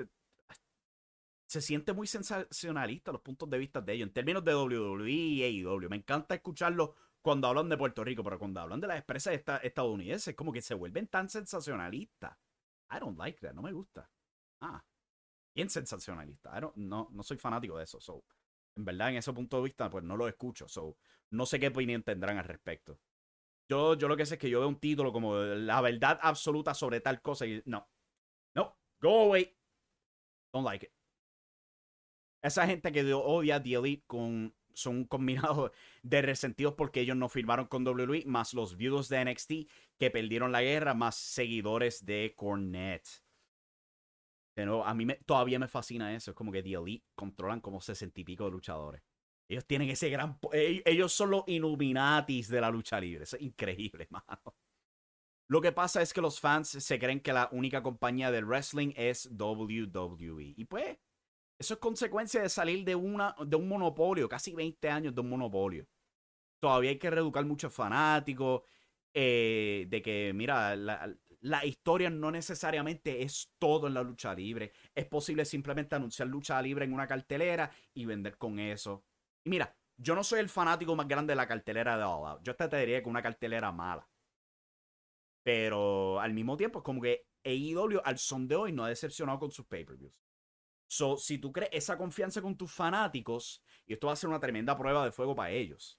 Se siente muy sensacionalista los puntos de vista de ellos en términos de WWE y AEW. Me encanta escucharlos cuando hablan de Puerto Rico, pero cuando hablan de las empresas estadounidenses, como que se vuelven tan sensacionalistas. I don't like that, no me gusta. Bien sensacionalista. No soy fanático de eso. So, en verdad, en ese punto de vista, pues no lo escucho. So, no sé qué opinión tendrán al respecto. Yo lo que sé es que yo veo un título como la verdad absoluta sobre tal cosa y no, go away. Don't like it. Esa gente que odia a The Elite son un combinado de resentidos porque ellos no firmaron con WWE, más los viudos de NXT que perdieron la guerra, más seguidores de Cornette. Pero a mí todavía me fascina eso. Es como que The Elite controlan como 60 y pico de luchadores. Ellos tienen ese gran... Ellos son los Illuminatis de la lucha libre. Eso es increíble, mano. Lo que pasa es que los fans se creen que la única compañía del wrestling es WWE. Y pues... eso es consecuencia de salir de un monopolio, casi 20 años de un monopolio. Todavía hay que reeducar muchos fanáticos, de que, mira, la historia no necesariamente es todo en la lucha libre. Es posible simplemente anunciar lucha libre en una cartelera y vender con eso. Y mira, yo no soy el fanático más grande de la cartelera de All Out. Yo te diría que una cartelera mala. Pero al mismo tiempo es como que AEW al son de hoy no ha decepcionado con sus pay-per-views. So, si tú crees esa confianza con tus fanáticos, y esto va a ser una tremenda prueba de fuego para ellos.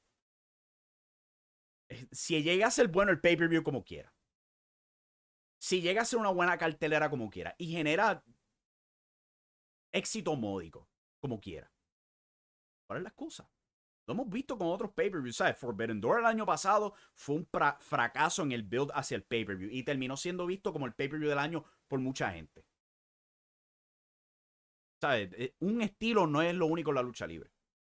Si llega a ser bueno el pay-per-view como quiera. Si llega a ser una buena cartelera como quiera. Y genera éxito módico como quiera. ¿Cuál es la excusa? Lo hemos visto con otros pay-per-views. ¿Sabes? Forbidden Door el año pasado fue un fracaso en el build hacia el pay-per-view. Y terminó siendo visto como el pay-per-view del año por mucha gente. ¿Sabes? Un estilo no es lo único en la lucha libre.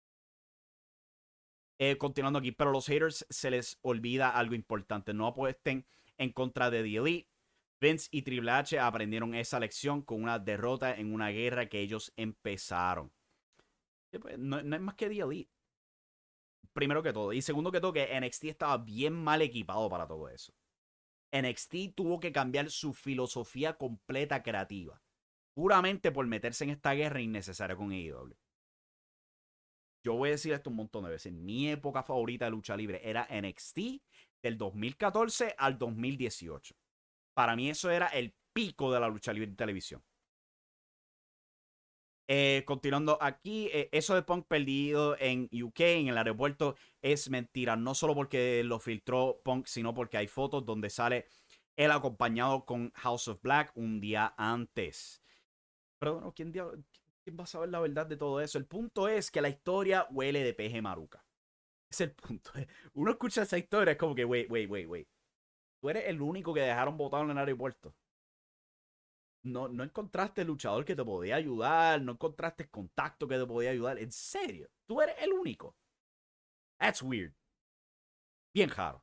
Continuando aquí, pero los haters se les olvida algo importante. No apuesten en contra de The Elite. Vince y Triple H aprendieron esa lección con una derrota en una guerra que ellos empezaron. Pues, no es más que The Elite. Primero que todo. Y segundo que todo, que NXT estaba bien mal equipado para todo eso. NXT tuvo que cambiar su filosofía completa creativa. Puramente por meterse en esta guerra innecesaria con AEW. Yo voy a decir esto un montón de veces. Mi época favorita de lucha libre era NXT del 2014 al 2018. Para mí eso era el pico de la lucha libre en televisión. Continuando aquí, eso de Punk perdido en UK, en el aeropuerto, es mentira. No solo porque lo filtró Punk, sino porque hay fotos donde sale él acompañado con House of Black un día antes. Pero bueno, ¿quién va a saber la verdad de todo eso? El punto es que la historia huele de peje maruca. Es el punto. Uno escucha esa historia, es como que, wait. Tú eres el único que dejaron botado en el aeropuerto. No encontraste el luchador que te podía ayudar. No encontraste el contacto que te podía ayudar. En serio. Tú eres el único. That's weird. Bien raro.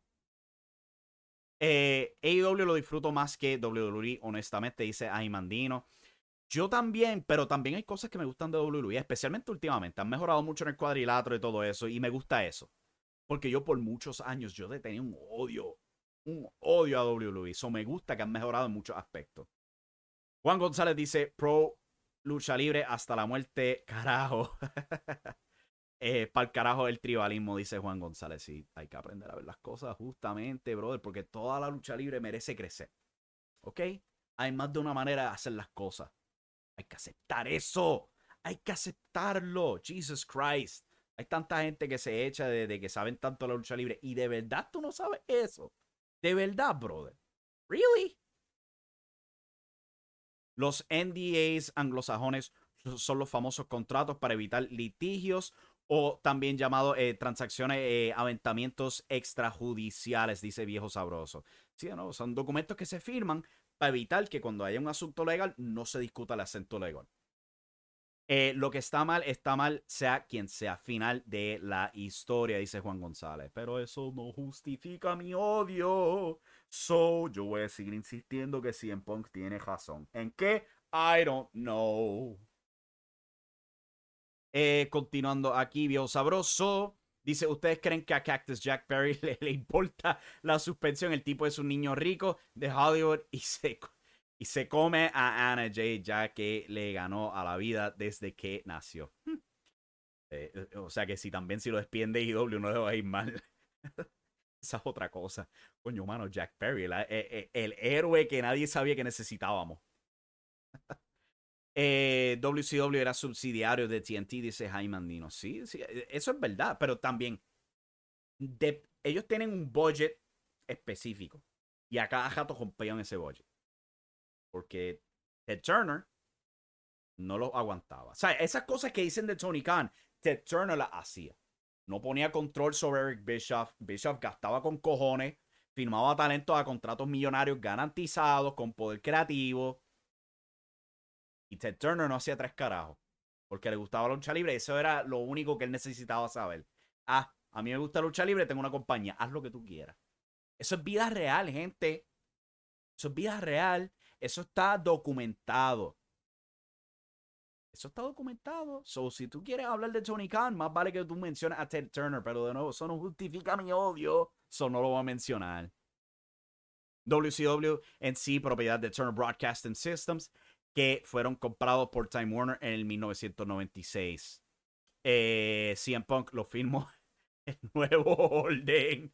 AEW lo disfruto más que WWE, honestamente, dice Aimandino. Yo también, pero también hay cosas que me gustan de WWE, especialmente últimamente. Han mejorado mucho en el cuadrilátero y todo eso, y me gusta eso. Porque yo por muchos años yo tenía un odio a WWE. Eso me gusta que han mejorado en muchos aspectos. Juan González dice, pro lucha libre hasta la muerte, carajo. Para el carajo el tribalismo, dice Juan González. Sí, hay que aprender a ver las cosas justamente, brother, porque toda la lucha libre merece crecer. ¿Ok? Hay más de una manera de hacer las cosas. Hay que aceptar eso. Hay que aceptarlo. Jesus Christ. Hay tanta gente que se echa de que saben tanto la lucha libre. Y de verdad tú no sabes eso. De verdad, brother. Really? Los NDAs anglosajones son los famosos contratos para evitar litigios o también llamados transacciones, aventamientos extrajudiciales, dice Viejo Sabroso. Sí, ¿no? Son documentos que se firman para evitar que cuando haya un asunto legal no se discuta el asunto legal. Lo que está mal, sea quien sea. Final de la historia, dice Juan González. Pero eso no justifica mi odio. So, yo voy a seguir insistiendo que CM Punk tiene razón. ¿En qué? I don't know. Continuando aquí, Viejo Sabroso. Dice, ¿ustedes creen que a Cactus Jack Perry le importa la suspensión? El tipo es un niño rico de Hollywood y se come a Anna Jay ya que le ganó a la vida desde que nació. O sea que si también si lo despiden de IW no le va a ir mal. Esa es otra cosa. Coño, mano, Jack Perry, el héroe que nadie sabía que necesitábamos. WCW era subsidiario de TNT, dice Jaime Andino. Sí, eso es verdad, pero también ellos tienen un budget específico y a cada jato rompían ese budget. Porque Ted Turner no lo aguantaba. O sea, esas cosas que dicen de Tony Khan, Ted Turner las hacía. No ponía control sobre Eric Bischoff. Bischoff gastaba con cojones, firmaba talentos a contratos millonarios garantizados, con poder creativo. Y Ted Turner no hacía tres carajos. Porque le gustaba la lucha libre. Eso era lo único que él necesitaba saber. A mí me gusta la lucha libre, tengo una compañía. Haz lo que tú quieras. Eso es vida real, gente. Eso es vida real. Eso está documentado. Eso está documentado. So, si tú quieres hablar de Tony Khan, más vale que tú menciones a Ted Turner. Pero de nuevo, eso no justifica mi odio. Eso no lo voy a mencionar. WCW en sí, propiedad de Turner Broadcasting Systems, que fueron comprados por Time Warner en el 1996. CM Punk lo firmó el nuevo orden.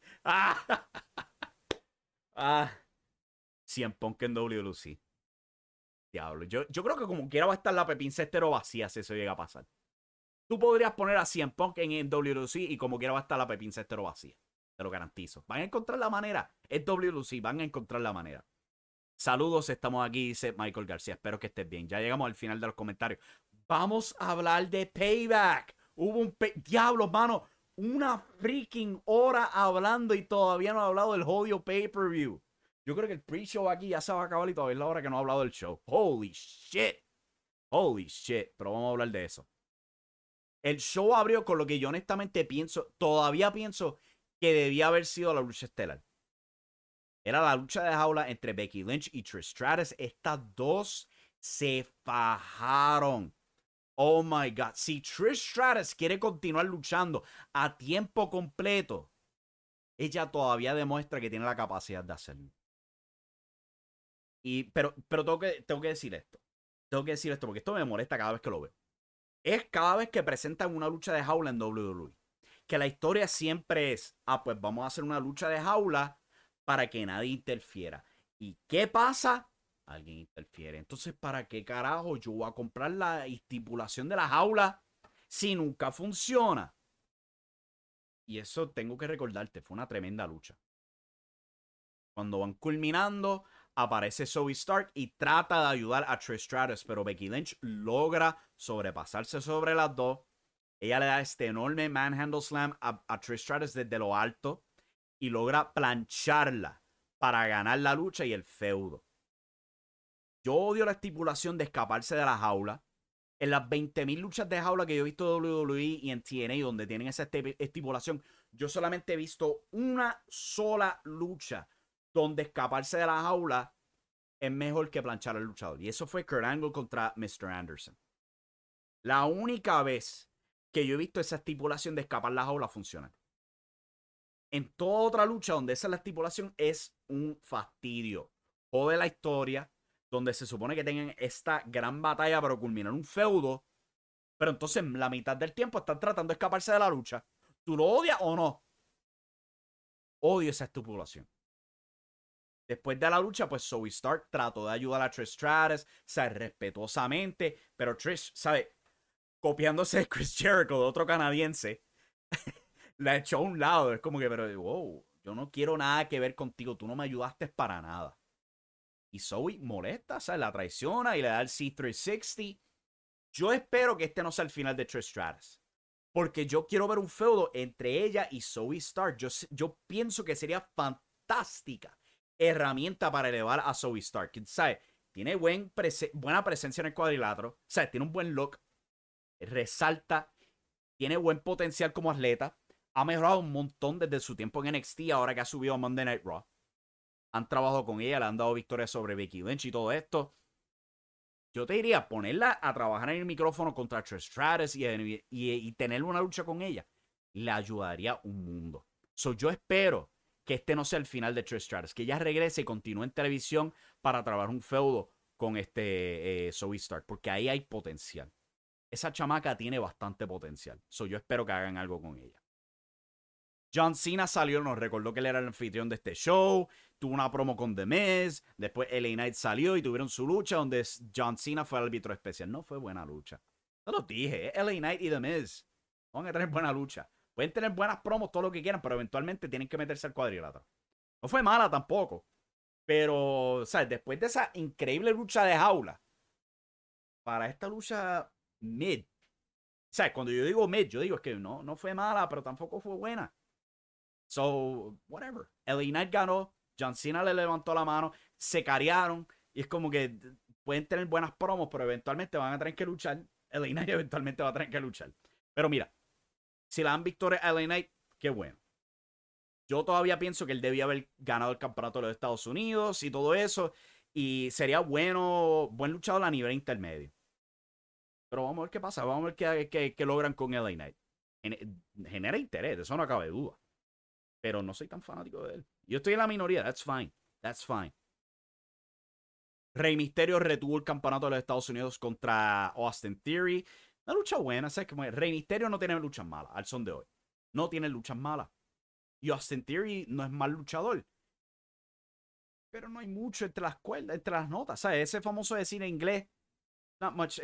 CM Punk en WLC. Diablo. Yo creo que como quiera va a estar la Pepín Cestero vacía si eso llega a pasar. Tú podrías poner a CM Punk en WLC y como quiera va a estar la Pepín Cestero vacía. Te lo garantizo. Van a encontrar la manera. Es WLC. Van a encontrar la manera. Saludos, estamos aquí, dice Michael García. Espero que estés bien. Ya llegamos al final de los comentarios. Vamos a hablar de Payback. Hubo un... Diablo, mano. Una freaking hora hablando y todavía no ha hablado del jodido pay-per-view. Yo creo que el pre-show aquí ya se va a acabar y todavía es la hora que no ha hablado del show. Holy shit. Holy shit. Pero vamos a hablar de eso. El show abrió con lo que yo honestamente todavía pienso que debía haber sido la lucha estelar. Era la lucha de jaula entre Becky Lynch y Trish Stratus. Estas dos se fajaron. Oh my God. Si Trish Stratus quiere continuar luchando a tiempo completo, ella todavía demuestra que tiene la capacidad de hacerlo. Pero tengo que decir esto. Tengo que decir esto porque esto me molesta cada vez que lo veo. Es cada vez que presentan una lucha de jaula en WWE. Que la historia siempre es, pues vamos a hacer una lucha de jaula para que nadie interfiera. ¿Y qué pasa? Alguien interfiere. Entonces, ¿para qué carajo yo voy a comprar la estipulación de la jaula si nunca funciona? Y eso tengo que recordarte, fue una tremenda lucha. Cuando van culminando, aparece Zoe Stark y trata de ayudar a Trish Stratus, pero Becky Lynch logra sobrepasarse sobre las dos. Ella le da este enorme manhandle slam a Trish Stratus desde lo alto y logra plancharla para ganar la lucha y el feudo. Yo odio la estipulación de escaparse de la jaula. En las 20,000 luchas de jaula que yo he visto en WWE y en TNA donde tienen esa estipulación, yo solamente he visto una sola lucha donde escaparse de la jaula es mejor que planchar al luchador. Y eso fue Kurt Angle contra Mr. Anderson. La única vez que yo he visto esa estipulación de escapar la jaula funcionar. En toda otra lucha donde esa es la estipulación es un fastidio. Jode la historia, donde se supone que tengan esta gran batalla para culminar un feudo, pero entonces la mitad del tiempo están tratando de escaparse de la lucha. ¿Tú lo odias o no? Odio esa estipulación. Después de la lucha, pues Zoe Stark trató de ayudar a Trish Stratus, o sea, respetuosamente, pero Trish, ¿sabes? Copiándose de Chris Jericho, de otro canadiense, la echó a un lado. Es como que, pero, wow, yo no quiero nada que ver contigo, tú no me ayudaste para nada. Y Zoe molesta, ¿sabes? La traiciona y le da el C360. Yo espero que este no sea el final de Trish Stratus, porque yo quiero ver un feudo entre ella y Zoe Stark. Yo pienso que sería fantástica herramienta para elevar a Zoe Stark. ¿Sabes? Tiene buena presencia en el cuadrilátero. ¿Sabes? Tiene un buen look. resalta, tiene buen potencial como atleta, ha mejorado un montón desde su tiempo en NXT, ahora que ha subido a Monday Night Raw. Han trabajado con ella, le han dado victorias sobre Becky Lynch y todo esto. Yo te diría, ponerla a trabajar en el micrófono contra Trish Stratus y tener una lucha con ella, le ayudaría un mundo. Yo espero que este no sea el final de Trish Stratus, que ella regrese y continúe en televisión para trabajar un feudo con Zoe Stark, porque ahí hay potencial. Esa chamaca tiene bastante potencial. Yo espero que hagan algo con ella. John Cena salió, nos recordó que él era el anfitrión de este show, tuvo una promo con The Miz, después LA Knight salió y tuvieron su lucha donde John Cena fue el árbitro especial. No fue buena lucha. Yo lo dije, LA Knight y The Miz van a tener buena lucha. Pueden tener buenas promos, todo lo que quieran, pero eventualmente tienen que meterse al cuadrilátero. No fue mala tampoco, pero, ¿sabes? Después de esa increíble lucha de jaula, para esta lucha mid, ¿sabes? Cuando yo digo mid, yo digo es que no fue mala, pero tampoco fue buena. Whatever. LA Knight ganó, John Cena le levantó la mano, se carearon, y es como que pueden tener buenas promos, pero eventualmente van a tener que luchar. LA Knight eventualmente va a tener que luchar. Pero mira, si la dan victoria a LA Knight, qué bueno. Yo todavía pienso que él debía haber ganado el campeonato de los Estados Unidos y todo eso, y sería buen luchador a nivel intermedio. Pero vamos a ver qué pasa, vamos a ver qué logran con LA Knight. Genera interés, de eso no cabe duda. Pero no soy tan fanático de él. Yo estoy en la minoría, that's fine. Rey Mysterio retuvo el campeonato de los Estados Unidos contra Austin Theory. Una lucha buena, ¿sabes? Como Rey Mysterio no tiene luchas malas al son de hoy. No tiene luchas malas. Y Austin Theory no es mal luchador. Pero no hay mucho entre las cuerdas, entre las notas. ¿Sabes? Ese famoso decir en inglés, not much,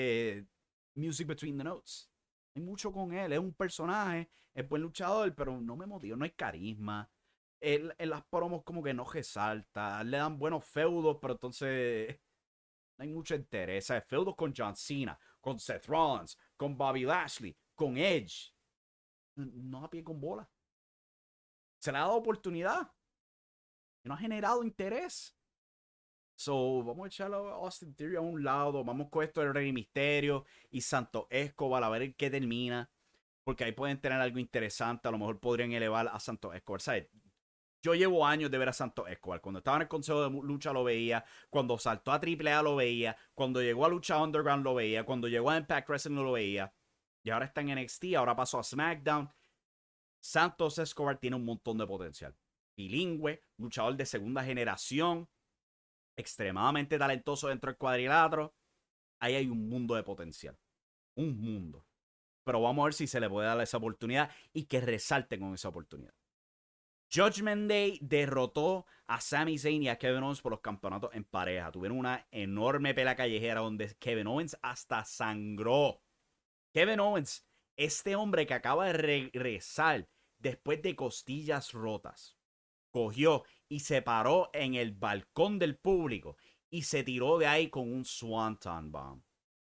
music between the notes. No hay mucho con él. Es un personaje, es buen luchador, pero no me motiva, no hay carisma. Él, en las promos como que no resalta. Le dan buenos feudos, pero entonces no hay mucho interés. ¿Sabes? Feudos con John Cena, con Seth Rollins, con Bobby Lashley, con Edge. No a pie con bola. Se le ha dado oportunidad. Y no ha generado interés. Vamos a echarlo a Austin Theory a un lado. Vamos con esto del Rey Mysterio y Santos Escobar a ver en qué termina. Porque ahí pueden tener algo interesante. A lo mejor podrían elevar a Santos Escobar. ¿Sabes? Yo llevo años de ver a Santos Escobar. Cuando estaba en el Consejo de Lucha lo veía. Cuando saltó a AAA lo veía. Cuando llegó a Lucha Underground lo veía. Cuando llegó a Impact Wrestling lo veía. Y ahora está en NXT. Ahora pasó a SmackDown. Santos Escobar tiene un montón de potencial. Bilingüe, luchador de segunda generación, extremadamente talentoso dentro del cuadrilátero. Ahí hay un mundo de potencial. Un mundo. Pero vamos a ver si se le puede dar esa oportunidad y que resalten con esa oportunidad. Judgment Day derrotó a Sami Zayn y a Kevin Owens por los campeonatos en pareja. Tuvieron una enorme pelea callejera donde Kevin Owens hasta sangró. Kevin Owens, este hombre que acaba de regresar después de costillas rotas, cogió y se paró en el balcón del público y se tiró de ahí con un Swanton Bomb.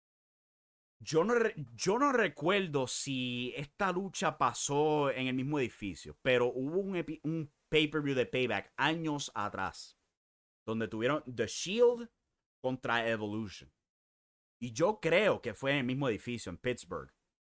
Yo no recuerdo si esta lucha pasó en el mismo edificio, pero hubo un pay-per-view de Payback años atrás, donde tuvieron The Shield contra Evolution. Y yo creo que fue en el mismo edificio, en Pittsburgh.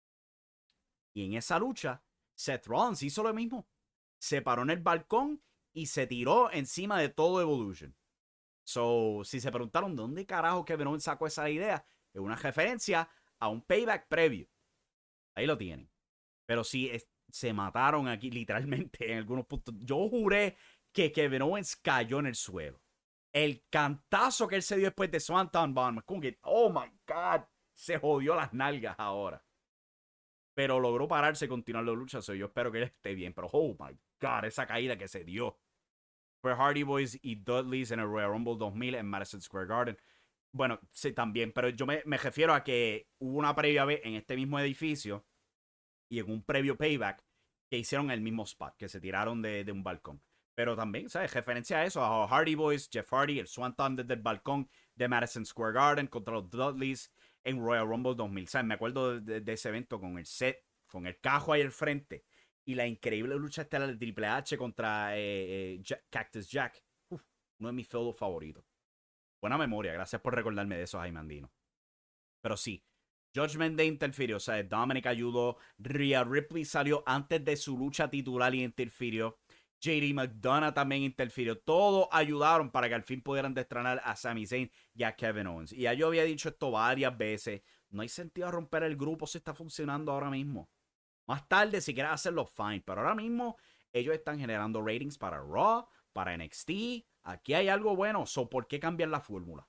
Y en esa lucha, Seth Rollins hizo lo mismo. Se paró en el balcón y se tiró encima de todo Evolution. Si se preguntaron de dónde carajo Kevin Owens sacó esa idea, es una referencia a un Payback previo. Ahí lo tienen. Pero sí, se mataron aquí literalmente en algunos puntos. Yo juré que Kevin Owens cayó en el suelo. El cantazo que él se dio después de Swanton Bomb, como que, oh my God, se jodió las nalgas ahora. Pero logró pararse y continuar la lucha. Yo espero que él esté bien. Pero, oh my God, esa caída que se dio. Fue Hardy Boys y Dudleys en el Royal Rumble 2000 en Madison Square Garden. Bueno, sí, también. Pero yo me refiero a que hubo una previa vez en este mismo edificio y en un previo Payback que hicieron el mismo spot, que se tiraron de un balcón. Pero también, ¿sabes? Referencia a eso, a Hardy Boys, Jeff Hardy, el Swanton desde el balcón de Madison Square Garden contra los Dudleys en Royal Rumble 2000. ¿Sabes? Me acuerdo de ese evento con el set, con el cajo ahí al frente y la increíble lucha estelar de Triple H contra Cactus Jack. Uno de mis feudos favoritos. Buena memoria, gracias por recordarme de eso, Jaime Andino. Pero sí, Judgment Day interfirió, o sea, Dominic ayudó, Rhea Ripley salió antes de su lucha titular y interfirió. JD McDonough también interfirió. Todos ayudaron para que al fin pudieran destranar a Sami Zayn y a Kevin Owens. Y ya yo había dicho esto varias veces. No hay sentido a romper el grupo si está funcionando ahora mismo. Más tarde, si quieres hacerlo, fine. Pero ahora mismo, ellos están generando ratings para Raw, para NXT. Aquí hay algo bueno. So, ¿por qué cambiar la fórmula?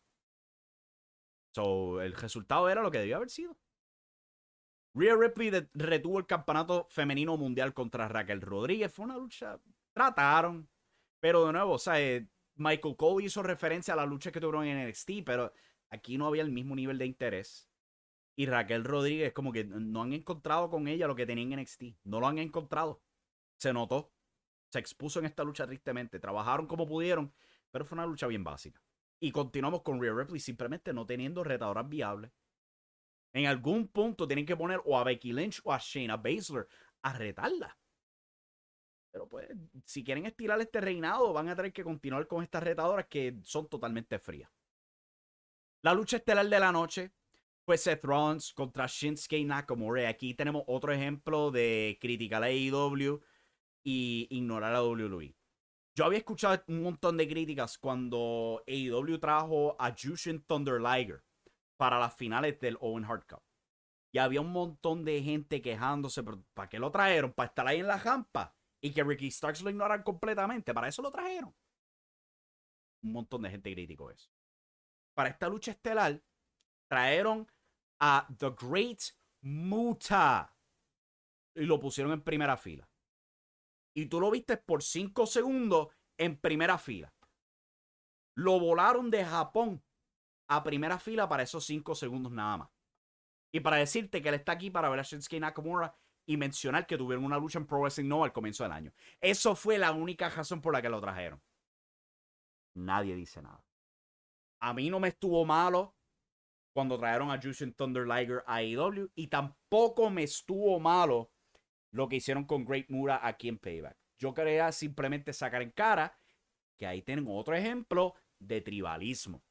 So, el resultado era lo que debió haber sido. Rhea Ripley retuvo el campeonato femenino mundial contra Raquel Rodríguez. Fue una lucha. Trataron. Pero de nuevo, o sea, Michael Cole hizo referencia a la lucha que tuvieron en NXT, pero aquí no había el mismo nivel de interés. Y Raquel Rodríguez, como que no han encontrado con ella lo que tenía en NXT. No lo han encontrado. Se notó. Se expuso en esta lucha tristemente. Trabajaron como pudieron, pero fue una lucha bien básica. Y continuamos con Rhea Ripley simplemente no teniendo retadoras viables. En algún punto tienen que poner o a Becky Lynch o a Shayna Baszler a retarla. Pero pues, si quieren estirar este reinado, van a tener que continuar con estas retadoras que son totalmente frías. La lucha estelar de la noche fue Seth Rollins contra Shinsuke Nakamura. Aquí tenemos otro ejemplo de criticar a AEW y ignorar a WWE. Yo había escuchado un montón de críticas cuando AEW trajo a Jushin Thunder Liger para las finales del Owen Hart Cup. Y había un montón de gente quejándose, pero ¿para qué lo trajeron? ¿Para estar ahí en la jampa? Y que Ricky Starks lo ignoran completamente. Para eso lo trajeron. Un montón de gente criticó eso. Para esta lucha estelar, trajeron a The Great Muta. Y lo pusieron en primera fila. Y tú lo viste por 5 segundos en primera fila. Lo volaron de Japón a primera fila para esos 5 segundos nada más. Y para decirte que él está aquí para ver a Shinsuke Nakamura y mencionar que tuvieron una lucha en Pro Wrestling Nova al comienzo del año. Eso fue la única razón por la que lo trajeron. Nadie dice nada. A mí no me estuvo malo cuando trajeron a Jushin Thunder Liger a AEW y tampoco me estuvo malo lo que hicieron con Great Muta aquí en Payback. Yo quería simplemente sacar en cara que ahí tienen otro ejemplo de tribalismo.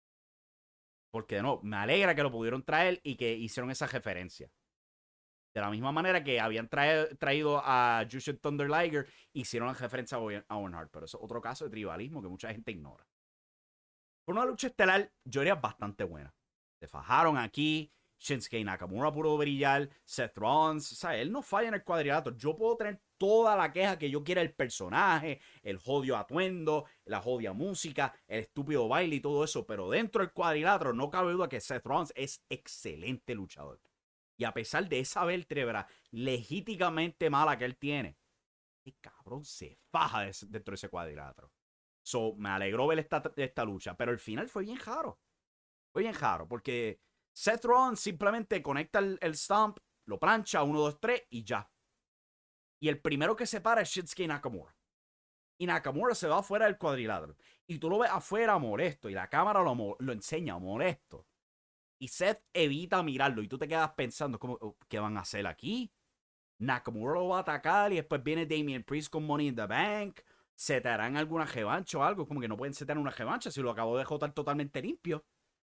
Porque no, me alegra que lo pudieron traer y que hicieron esa referencia. De la misma manera que habían traído a Jushin Thunder Liger, hicieron la referencia a Owen Hart. Pero eso es otro caso de tribalismo que mucha gente ignora. Por una lucha estelar, yo diría bastante buena. Se fajaron aquí. Shinsuke Nakamura pudo brillar. Seth Rollins. O sea, él no falla en el cuadrilátero. Yo puedo tener toda la queja que yo quiera del personaje, el jodio atuendo, la jodia música, el estúpido baile y todo eso. Pero dentro del cuadrilátero no cabe duda que Seth Rollins es excelente luchador. Y a pesar de esa vértebra legítimamente mala que él tiene, el cabrón se faja dentro de ese cuadrilátero. So, me alegró ver esta lucha. Pero el final fue bien raro. Fue bien raro porque Seth Rollins simplemente conecta el stomp, lo plancha, 1, 2, 3 y ya. Y el primero que se para es Shinsuke Nakamura. Y Nakamura se va afuera del cuadrilátero. Y tú lo ves afuera molesto. Y la cámara lo enseña molesto. Y Seth evita mirarlo. Y tú te quedas pensando, ¿qué van a hacer aquí? Nakamura lo va a atacar. Y después viene Damian Priest con Money in the Bank. ¿Se te harán alguna revancha o algo? Como que no pueden setar una revancha si lo acabo de jotar totalmente limpio.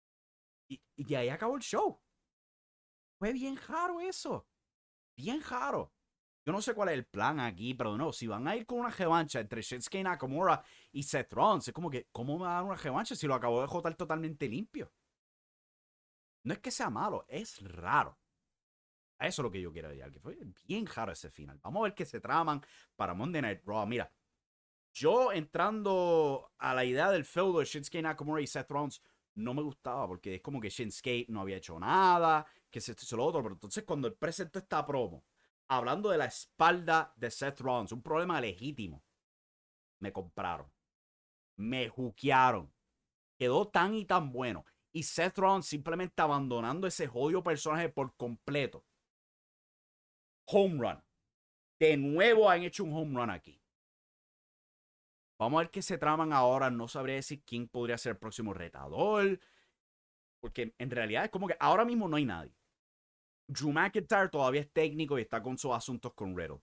Y ahí acabó el show. Fue bien raro eso. Bien raro. Yo no sé cuál es el plan aquí, pero no, si van a ir con una revancha entre Shinsuke Nakamura y Seth Rollins, es como que, ¿cómo me va a dar una revancha si lo acabo de jotar totalmente limpio? No es que sea malo, es raro. Eso es lo que yo quiero decir, que fue bien raro ese final. Vamos a ver qué se traman para Monday Night Raw. Mira, yo entrando a la idea del feudo de Shinsuke Nakamura y Seth Rollins, no me gustaba porque es como que Shinsuke no había hecho nada, que se hizo lo otro, pero entonces cuando él presentó esta promo, hablando de la espalda de Seth Rollins, un problema legítimo, me compraron, me juquearon, quedó tan y tan bueno, y Seth Rollins simplemente abandonando ese jodido personaje por completo. Home run. De nuevo han hecho un home run aquí. Vamos a ver qué se traman ahora. No sabré decir quién podría ser el próximo retador. Porque en realidad es como que ahora mismo no hay nadie. Drew McIntyre todavía es técnico y está con sus asuntos con Riddle.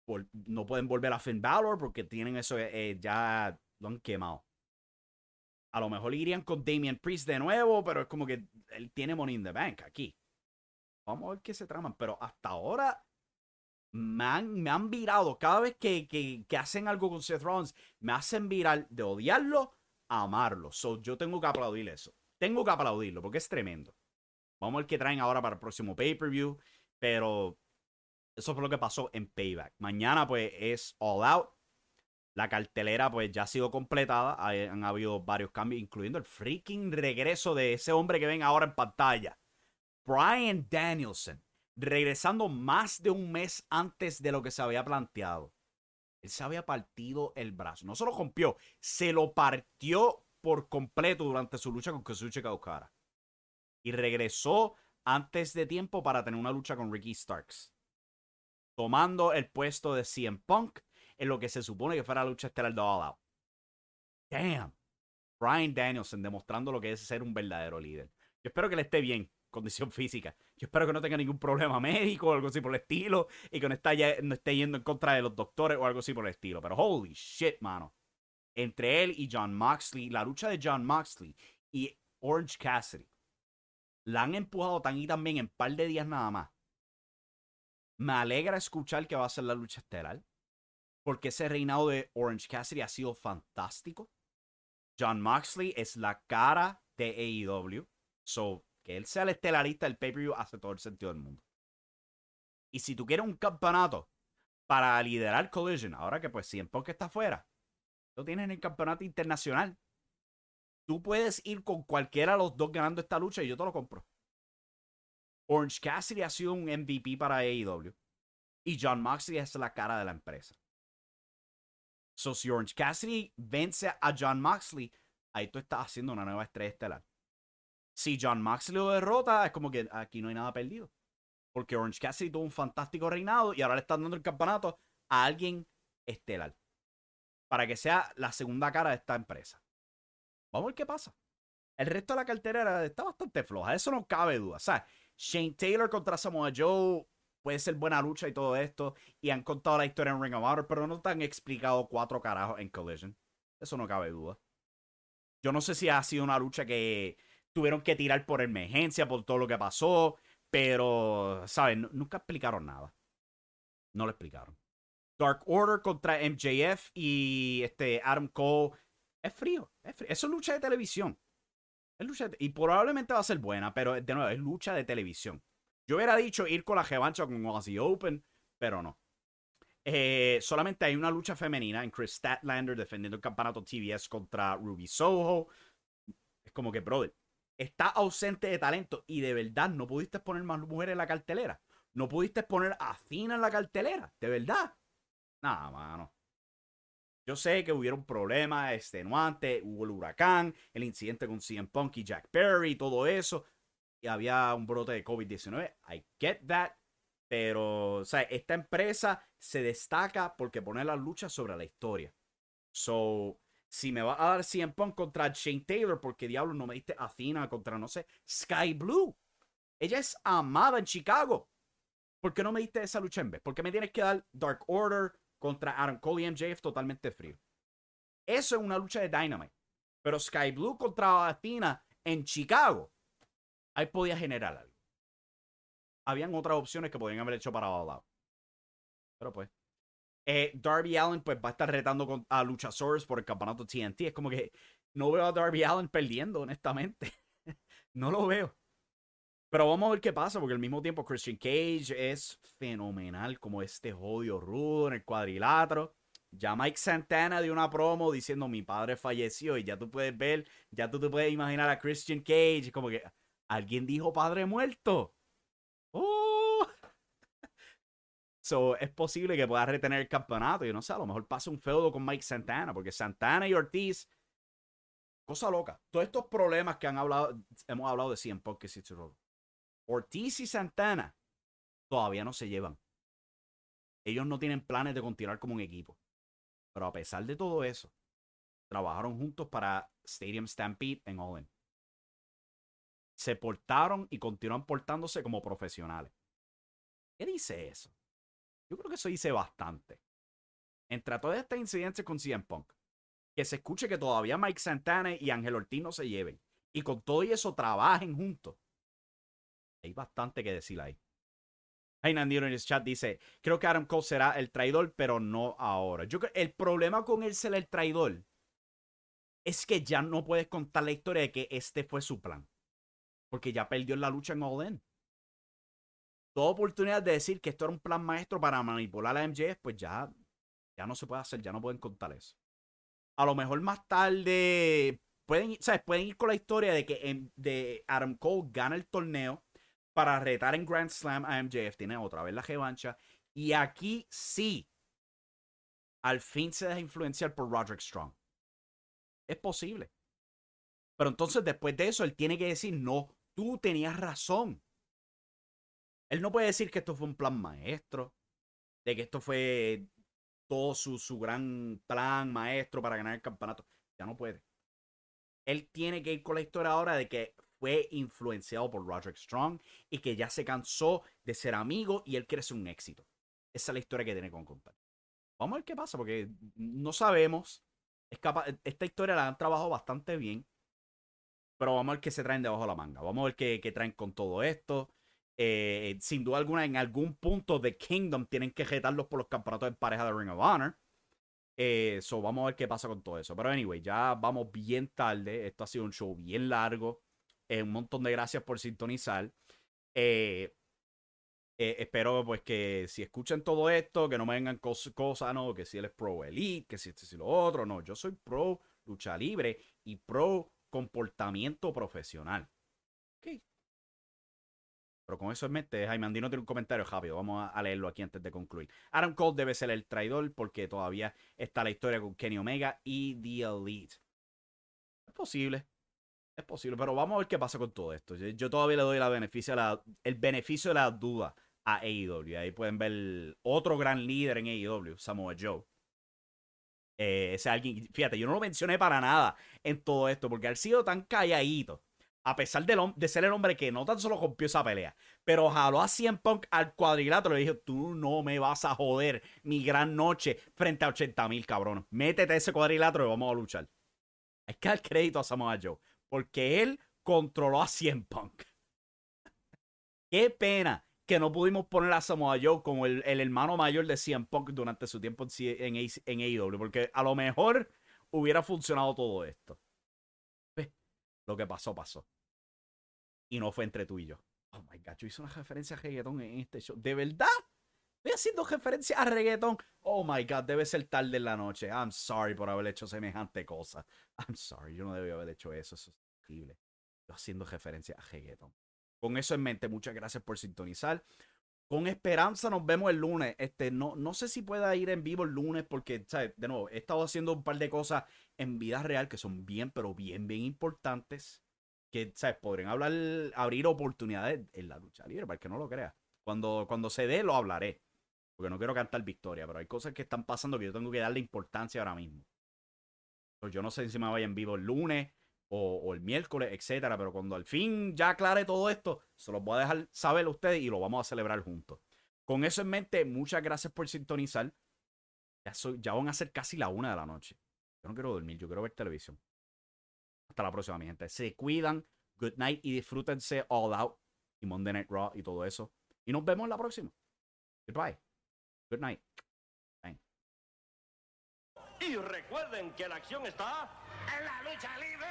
No pueden volver a Finn Balor porque tienen eso, ya lo han quemado. A lo mejor irían con Damian Priest de nuevo, pero es como que él tiene Money in the Bank aquí. Vamos a ver qué se traman. Pero hasta ahora me han virado. Cada vez que hacen algo con Seth Rollins, me hacen virar de odiarlo a amarlo. So, yo tengo que aplaudir eso. Tengo que aplaudirlo porque es tremendo. Vamos a ver qué traen ahora para el próximo pay-per-view. Pero eso fue lo que pasó en Payback. Mañana pues es All Out. La cartelera pues ya ha sido completada. Han habido varios cambios, incluyendo el freaking regreso de ese hombre que ven ahora en pantalla. Bryan Danielson. Regresando más de un mes antes de lo que se había planteado. Él se había partido el brazo. No se lo rompió, se lo partió por completo durante su lucha con Kazuchika Okada. Y regresó antes de tiempo para tener una lucha con Ricky Starks. Tomando el puesto de CM Punk en lo que se supone que fuera la lucha estelar de All Out. Damn. Bryan Danielson demostrando lo que es ser un verdadero líder. Yo espero que le esté bien, condición física. Yo espero que no tenga ningún problema médico o algo así por el estilo. Y que no esté yendo en contra de los doctores o algo así por el estilo. Pero holy shit, mano. Entre él y Jon Moxley, la lucha de Jon Moxley y Orange Cassidy, la han empujado tan y tan bien en un par de días nada más. Me alegra escuchar que va a ser la lucha estelar. Porque ese reinado de Orange Cassidy ha sido fantástico. Jon Moxley es la cara de AEW. So, que él sea el estelarista del pay-per-view hace todo el sentido del mundo. Y si tú quieres un campeonato para liderar Collision, ahora que pues CM Punk está afuera, lo tienes en el campeonato internacional. Tú puedes ir con cualquiera de los dos ganando esta lucha y yo te lo compro. Orange Cassidy ha sido un MVP para AEW. Y Jon Moxley es la cara de la empresa. So, si Orange Cassidy vence a Jon Moxley, ahí tú estás haciendo una nueva estrella estelar. Si Jon Moxley lo derrota, es como que aquí no hay nada perdido. Porque Orange Cassidy tuvo un fantástico reinado y ahora le están dando el campeonato a alguien estelar. Para que sea la segunda cara de esta empresa. Vamos a ver qué pasa. El resto de la cartera está bastante floja. Eso no cabe duda. O sea, Shane Taylor contra Samoa Joe puede ser buena lucha y todo esto. Y han contado la historia en Ring of Honor, pero no te han explicado 4 carajos en Collision. Eso no cabe duda. Yo no sé si ha sido una lucha que tuvieron que tirar por emergencia, por todo lo que pasó. Pero, ¿saben? Nunca explicaron nada. No lo explicaron. Dark Order contra MJF y Adam Cole. Es frío. Eso es lucha de televisión. Y probablemente va a ser buena, pero de nuevo, es lucha de televisión. Yo hubiera dicho ir con la revancha con Aussie Open, pero no. Solamente hay una lucha femenina en Chris Statlander defendiendo el campeonato TBS contra Ruby Soho. Es como que, brother, está ausente de talento y de verdad no pudiste poner más mujeres en la cartelera. No pudiste poner a Cena en la cartelera. De verdad. Nada, mano. Yo sé que hubieron problemas extenuantes, hubo el huracán, el incidente con CM Punk y Jack Perry, todo eso. Y había un brote de COVID-19. I get that. Pero, o sea, esta empresa se destaca porque pone las luchas sobre la historia. So, si me va a dar CM Punk contra Shane Taylor, porque diablo no me diste a Cena contra, no sé, Sky Blue. Ella es amada en Chicago. ¿Por qué no me diste esa lucha en vez? ¿Por qué me tienes que dar Dark Order contra Adam Cole y MJF totalmente frío? Eso es una lucha de Dynamite. Pero Sky Blue contra Athena en Chicago, ahí podía generar algo. Habían otras opciones que podían haber hecho para All Out. Pero pues. Darby Allin pues va a estar retando a Luchasaurus por el campeonato TNT. Es como que no veo a Darby Allin perdiendo, honestamente. No lo veo. Pero vamos a ver qué pasa, porque al mismo tiempo Christian Cage es fenomenal como jodido rudo en el cuadrilátero. Ya Mike Santana dio una promo diciendo mi padre falleció y ya tú puedes ver, ya tú te puedes imaginar a Christian Cage como que alguien dijo padre muerto. ¡Oh! So, es posible que pueda retener el campeonato. Yo no sé, a lo mejor pasa un feudo con Mike Santana, porque Santana y Ortiz, cosa loca. Todos estos problemas que hemos hablado de CM Punk y Cicero. Ortiz y Santana todavía no se llevan. Ellos no tienen planes de continuar como un equipo. Pero a pesar de todo eso, trabajaron juntos para Stadium Stampede en All In. Se portaron y continúan portándose como profesionales. ¿Qué dice eso? Yo creo que eso dice bastante. Entre todas estas incidencias con CM Punk, que se escuche que todavía Mike Santana y Ángel Ortiz no se lleven. Y con todo y eso trabajen juntos. Hay bastante que decir ahí. Hey, Nandino en el chat dice, creo que Adam Cole será el traidor, pero no ahora. Yo creo el problema con él ser el traidor es que ya no puedes contar la historia de que este fue su plan. Porque ya perdió la lucha en All In. Toda oportunidad de decir que esto era un plan maestro para manipular a MJF, pues ya no se puede hacer, ya no pueden contar eso. A lo mejor más tarde pueden ir con la historia de que de Adam Cole gana el torneo para retar en Grand Slam a MJF. Tiene otra vez la revancha. Y aquí sí, al fin se deja influenciar por Roderick Strong. Es posible. Pero entonces después de eso, él tiene que decir, no, tú tenías razón. Él no puede decir que esto fue un plan maestro, de que esto fue todo su gran plan maestro para ganar el campeonato. Ya no puede. Él tiene que ir con la historia ahora de que fue influenciado por Roderick Strong y que ya se cansó de ser amigo y él quiere ser un éxito. Esa es la historia que tiene que contar. Vamos a ver qué pasa, porque no sabemos. Esta historia la han trabajado bastante bien, pero vamos a ver qué se traen debajo de la manga. Vamos a ver qué traen con todo esto. Sin duda alguna, en algún punto de Kingdom tienen que retarlos por los campeonatos de pareja de Ring of Honor. Vamos a ver qué pasa con todo eso. Pero anyway, ya vamos bien tarde. Esto ha sido un show bien largo. Un montón de gracias por sintonizar. Espero pues que si escuchan todo esto, que no me vengan cosas, no, que si él es pro elite, que si esto y lo otro. No, yo soy pro lucha libre y pro comportamiento profesional. Ok. Pero con eso en mente, Jaime Andino tiene un comentario rápido. Vamos a leerlo aquí antes de concluir. Adam Cole debe ser el traidor porque todavía está la historia con Kenny Omega y The Elite. Es posible, pero vamos a ver qué pasa con todo esto. Yo todavía le doy el beneficio de la duda a AEW. Ahí pueden ver otro gran líder en AEW, Samoa Joe. Ese alguien, fíjate, yo no lo mencioné para nada en todo esto porque ha sido tan calladito. A pesar de ser el hombre que no tan solo rompió esa pelea, pero jaló a CM Punk al cuadrilátero y le dijo, tú no me vas a joder mi gran noche frente a 80,000 cabrones. Métete a ese cuadrilátero y vamos a luchar. Hay que dar crédito a Samoa Joe, porque él controló a CM Punk. Qué pena que no pudimos poner a Samoa Joe como el hermano mayor de CM Punk durante su tiempo en AEW, porque a lo mejor hubiera funcionado todo esto. Lo que pasó. Y no fue entre tú y yo. Oh my God, yo hice una referencia a reggaetón en este show. ¿De verdad? Estoy haciendo referencia a reggaetón. Oh my God, debe ser tarde en la noche. I'm sorry por haber hecho semejante cosa. I'm sorry, yo no debí haber hecho eso. Eso es terrible. Yo haciendo referencia a reggaetón. Con eso en mente, muchas gracias por sintonizar. Con esperanza nos vemos el lunes. No sé si pueda ir en vivo el lunes porque, ¿sabes? De nuevo, he estado haciendo un par de cosas en vida real que son bien, pero bien importantes. Que, ¿sabes? Podrían abrir oportunidades en la lucha libre, para el que no lo crea. Cuando se dé, lo hablaré. Porque no quiero cantar victoria, pero hay cosas que están pasando que yo tengo que darle importancia ahora mismo. Pues yo no sé si me vaya en vivo el lunes o el miércoles, etcétera, pero cuando al fin ya aclare todo esto, se los voy a dejar saber a ustedes y lo vamos a celebrar juntos. Con eso en mente, muchas gracias por sintonizar. Ya van a ser casi la 1 de la noche. Yo no quiero dormir, yo quiero ver televisión. Hasta la próxima, mi gente. Se cuidan, good night y disfrútense All Out y Monday Night Raw y todo eso. Y nos vemos en la próxima. Goodbye. Good night. Bang. Y recuerden que la acción está en la lucha libre.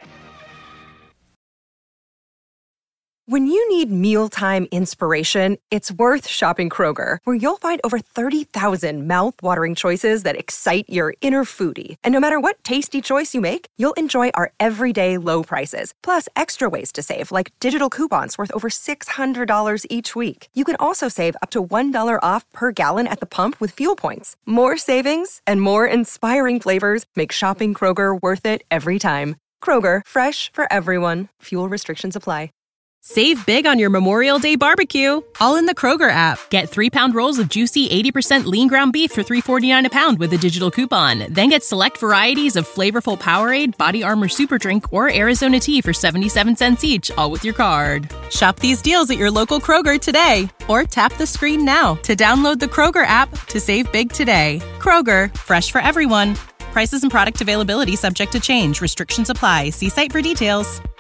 When you need mealtime inspiration, it's worth shopping Kroger, where you'll find over 30,000 mouth-watering choices that excite your inner foodie. And no matter what tasty choice you make, you'll enjoy our everyday low prices, plus extra ways to save, like digital coupons worth over $600 each week. You can also save up to $1 off per gallon at the pump with fuel points. More savings and more inspiring flavors make shopping Kroger worth it every time. Kroger, fresh for everyone. Fuel restrictions apply. Save big on your Memorial Day barbecue, all in the Kroger app. Get 3-pound rolls of juicy 80% lean ground beef for $3.49 a pound with a digital coupon. Then get select varieties of flavorful Powerade, Body Armor Super Drink, or Arizona tea for 77 cents each, all with your card. Shop these deals at your local Kroger today, or tap the screen now to download the Kroger app to save big today. Kroger, fresh for everyone. Prices and product availability subject to change. Restrictions apply. See site for details.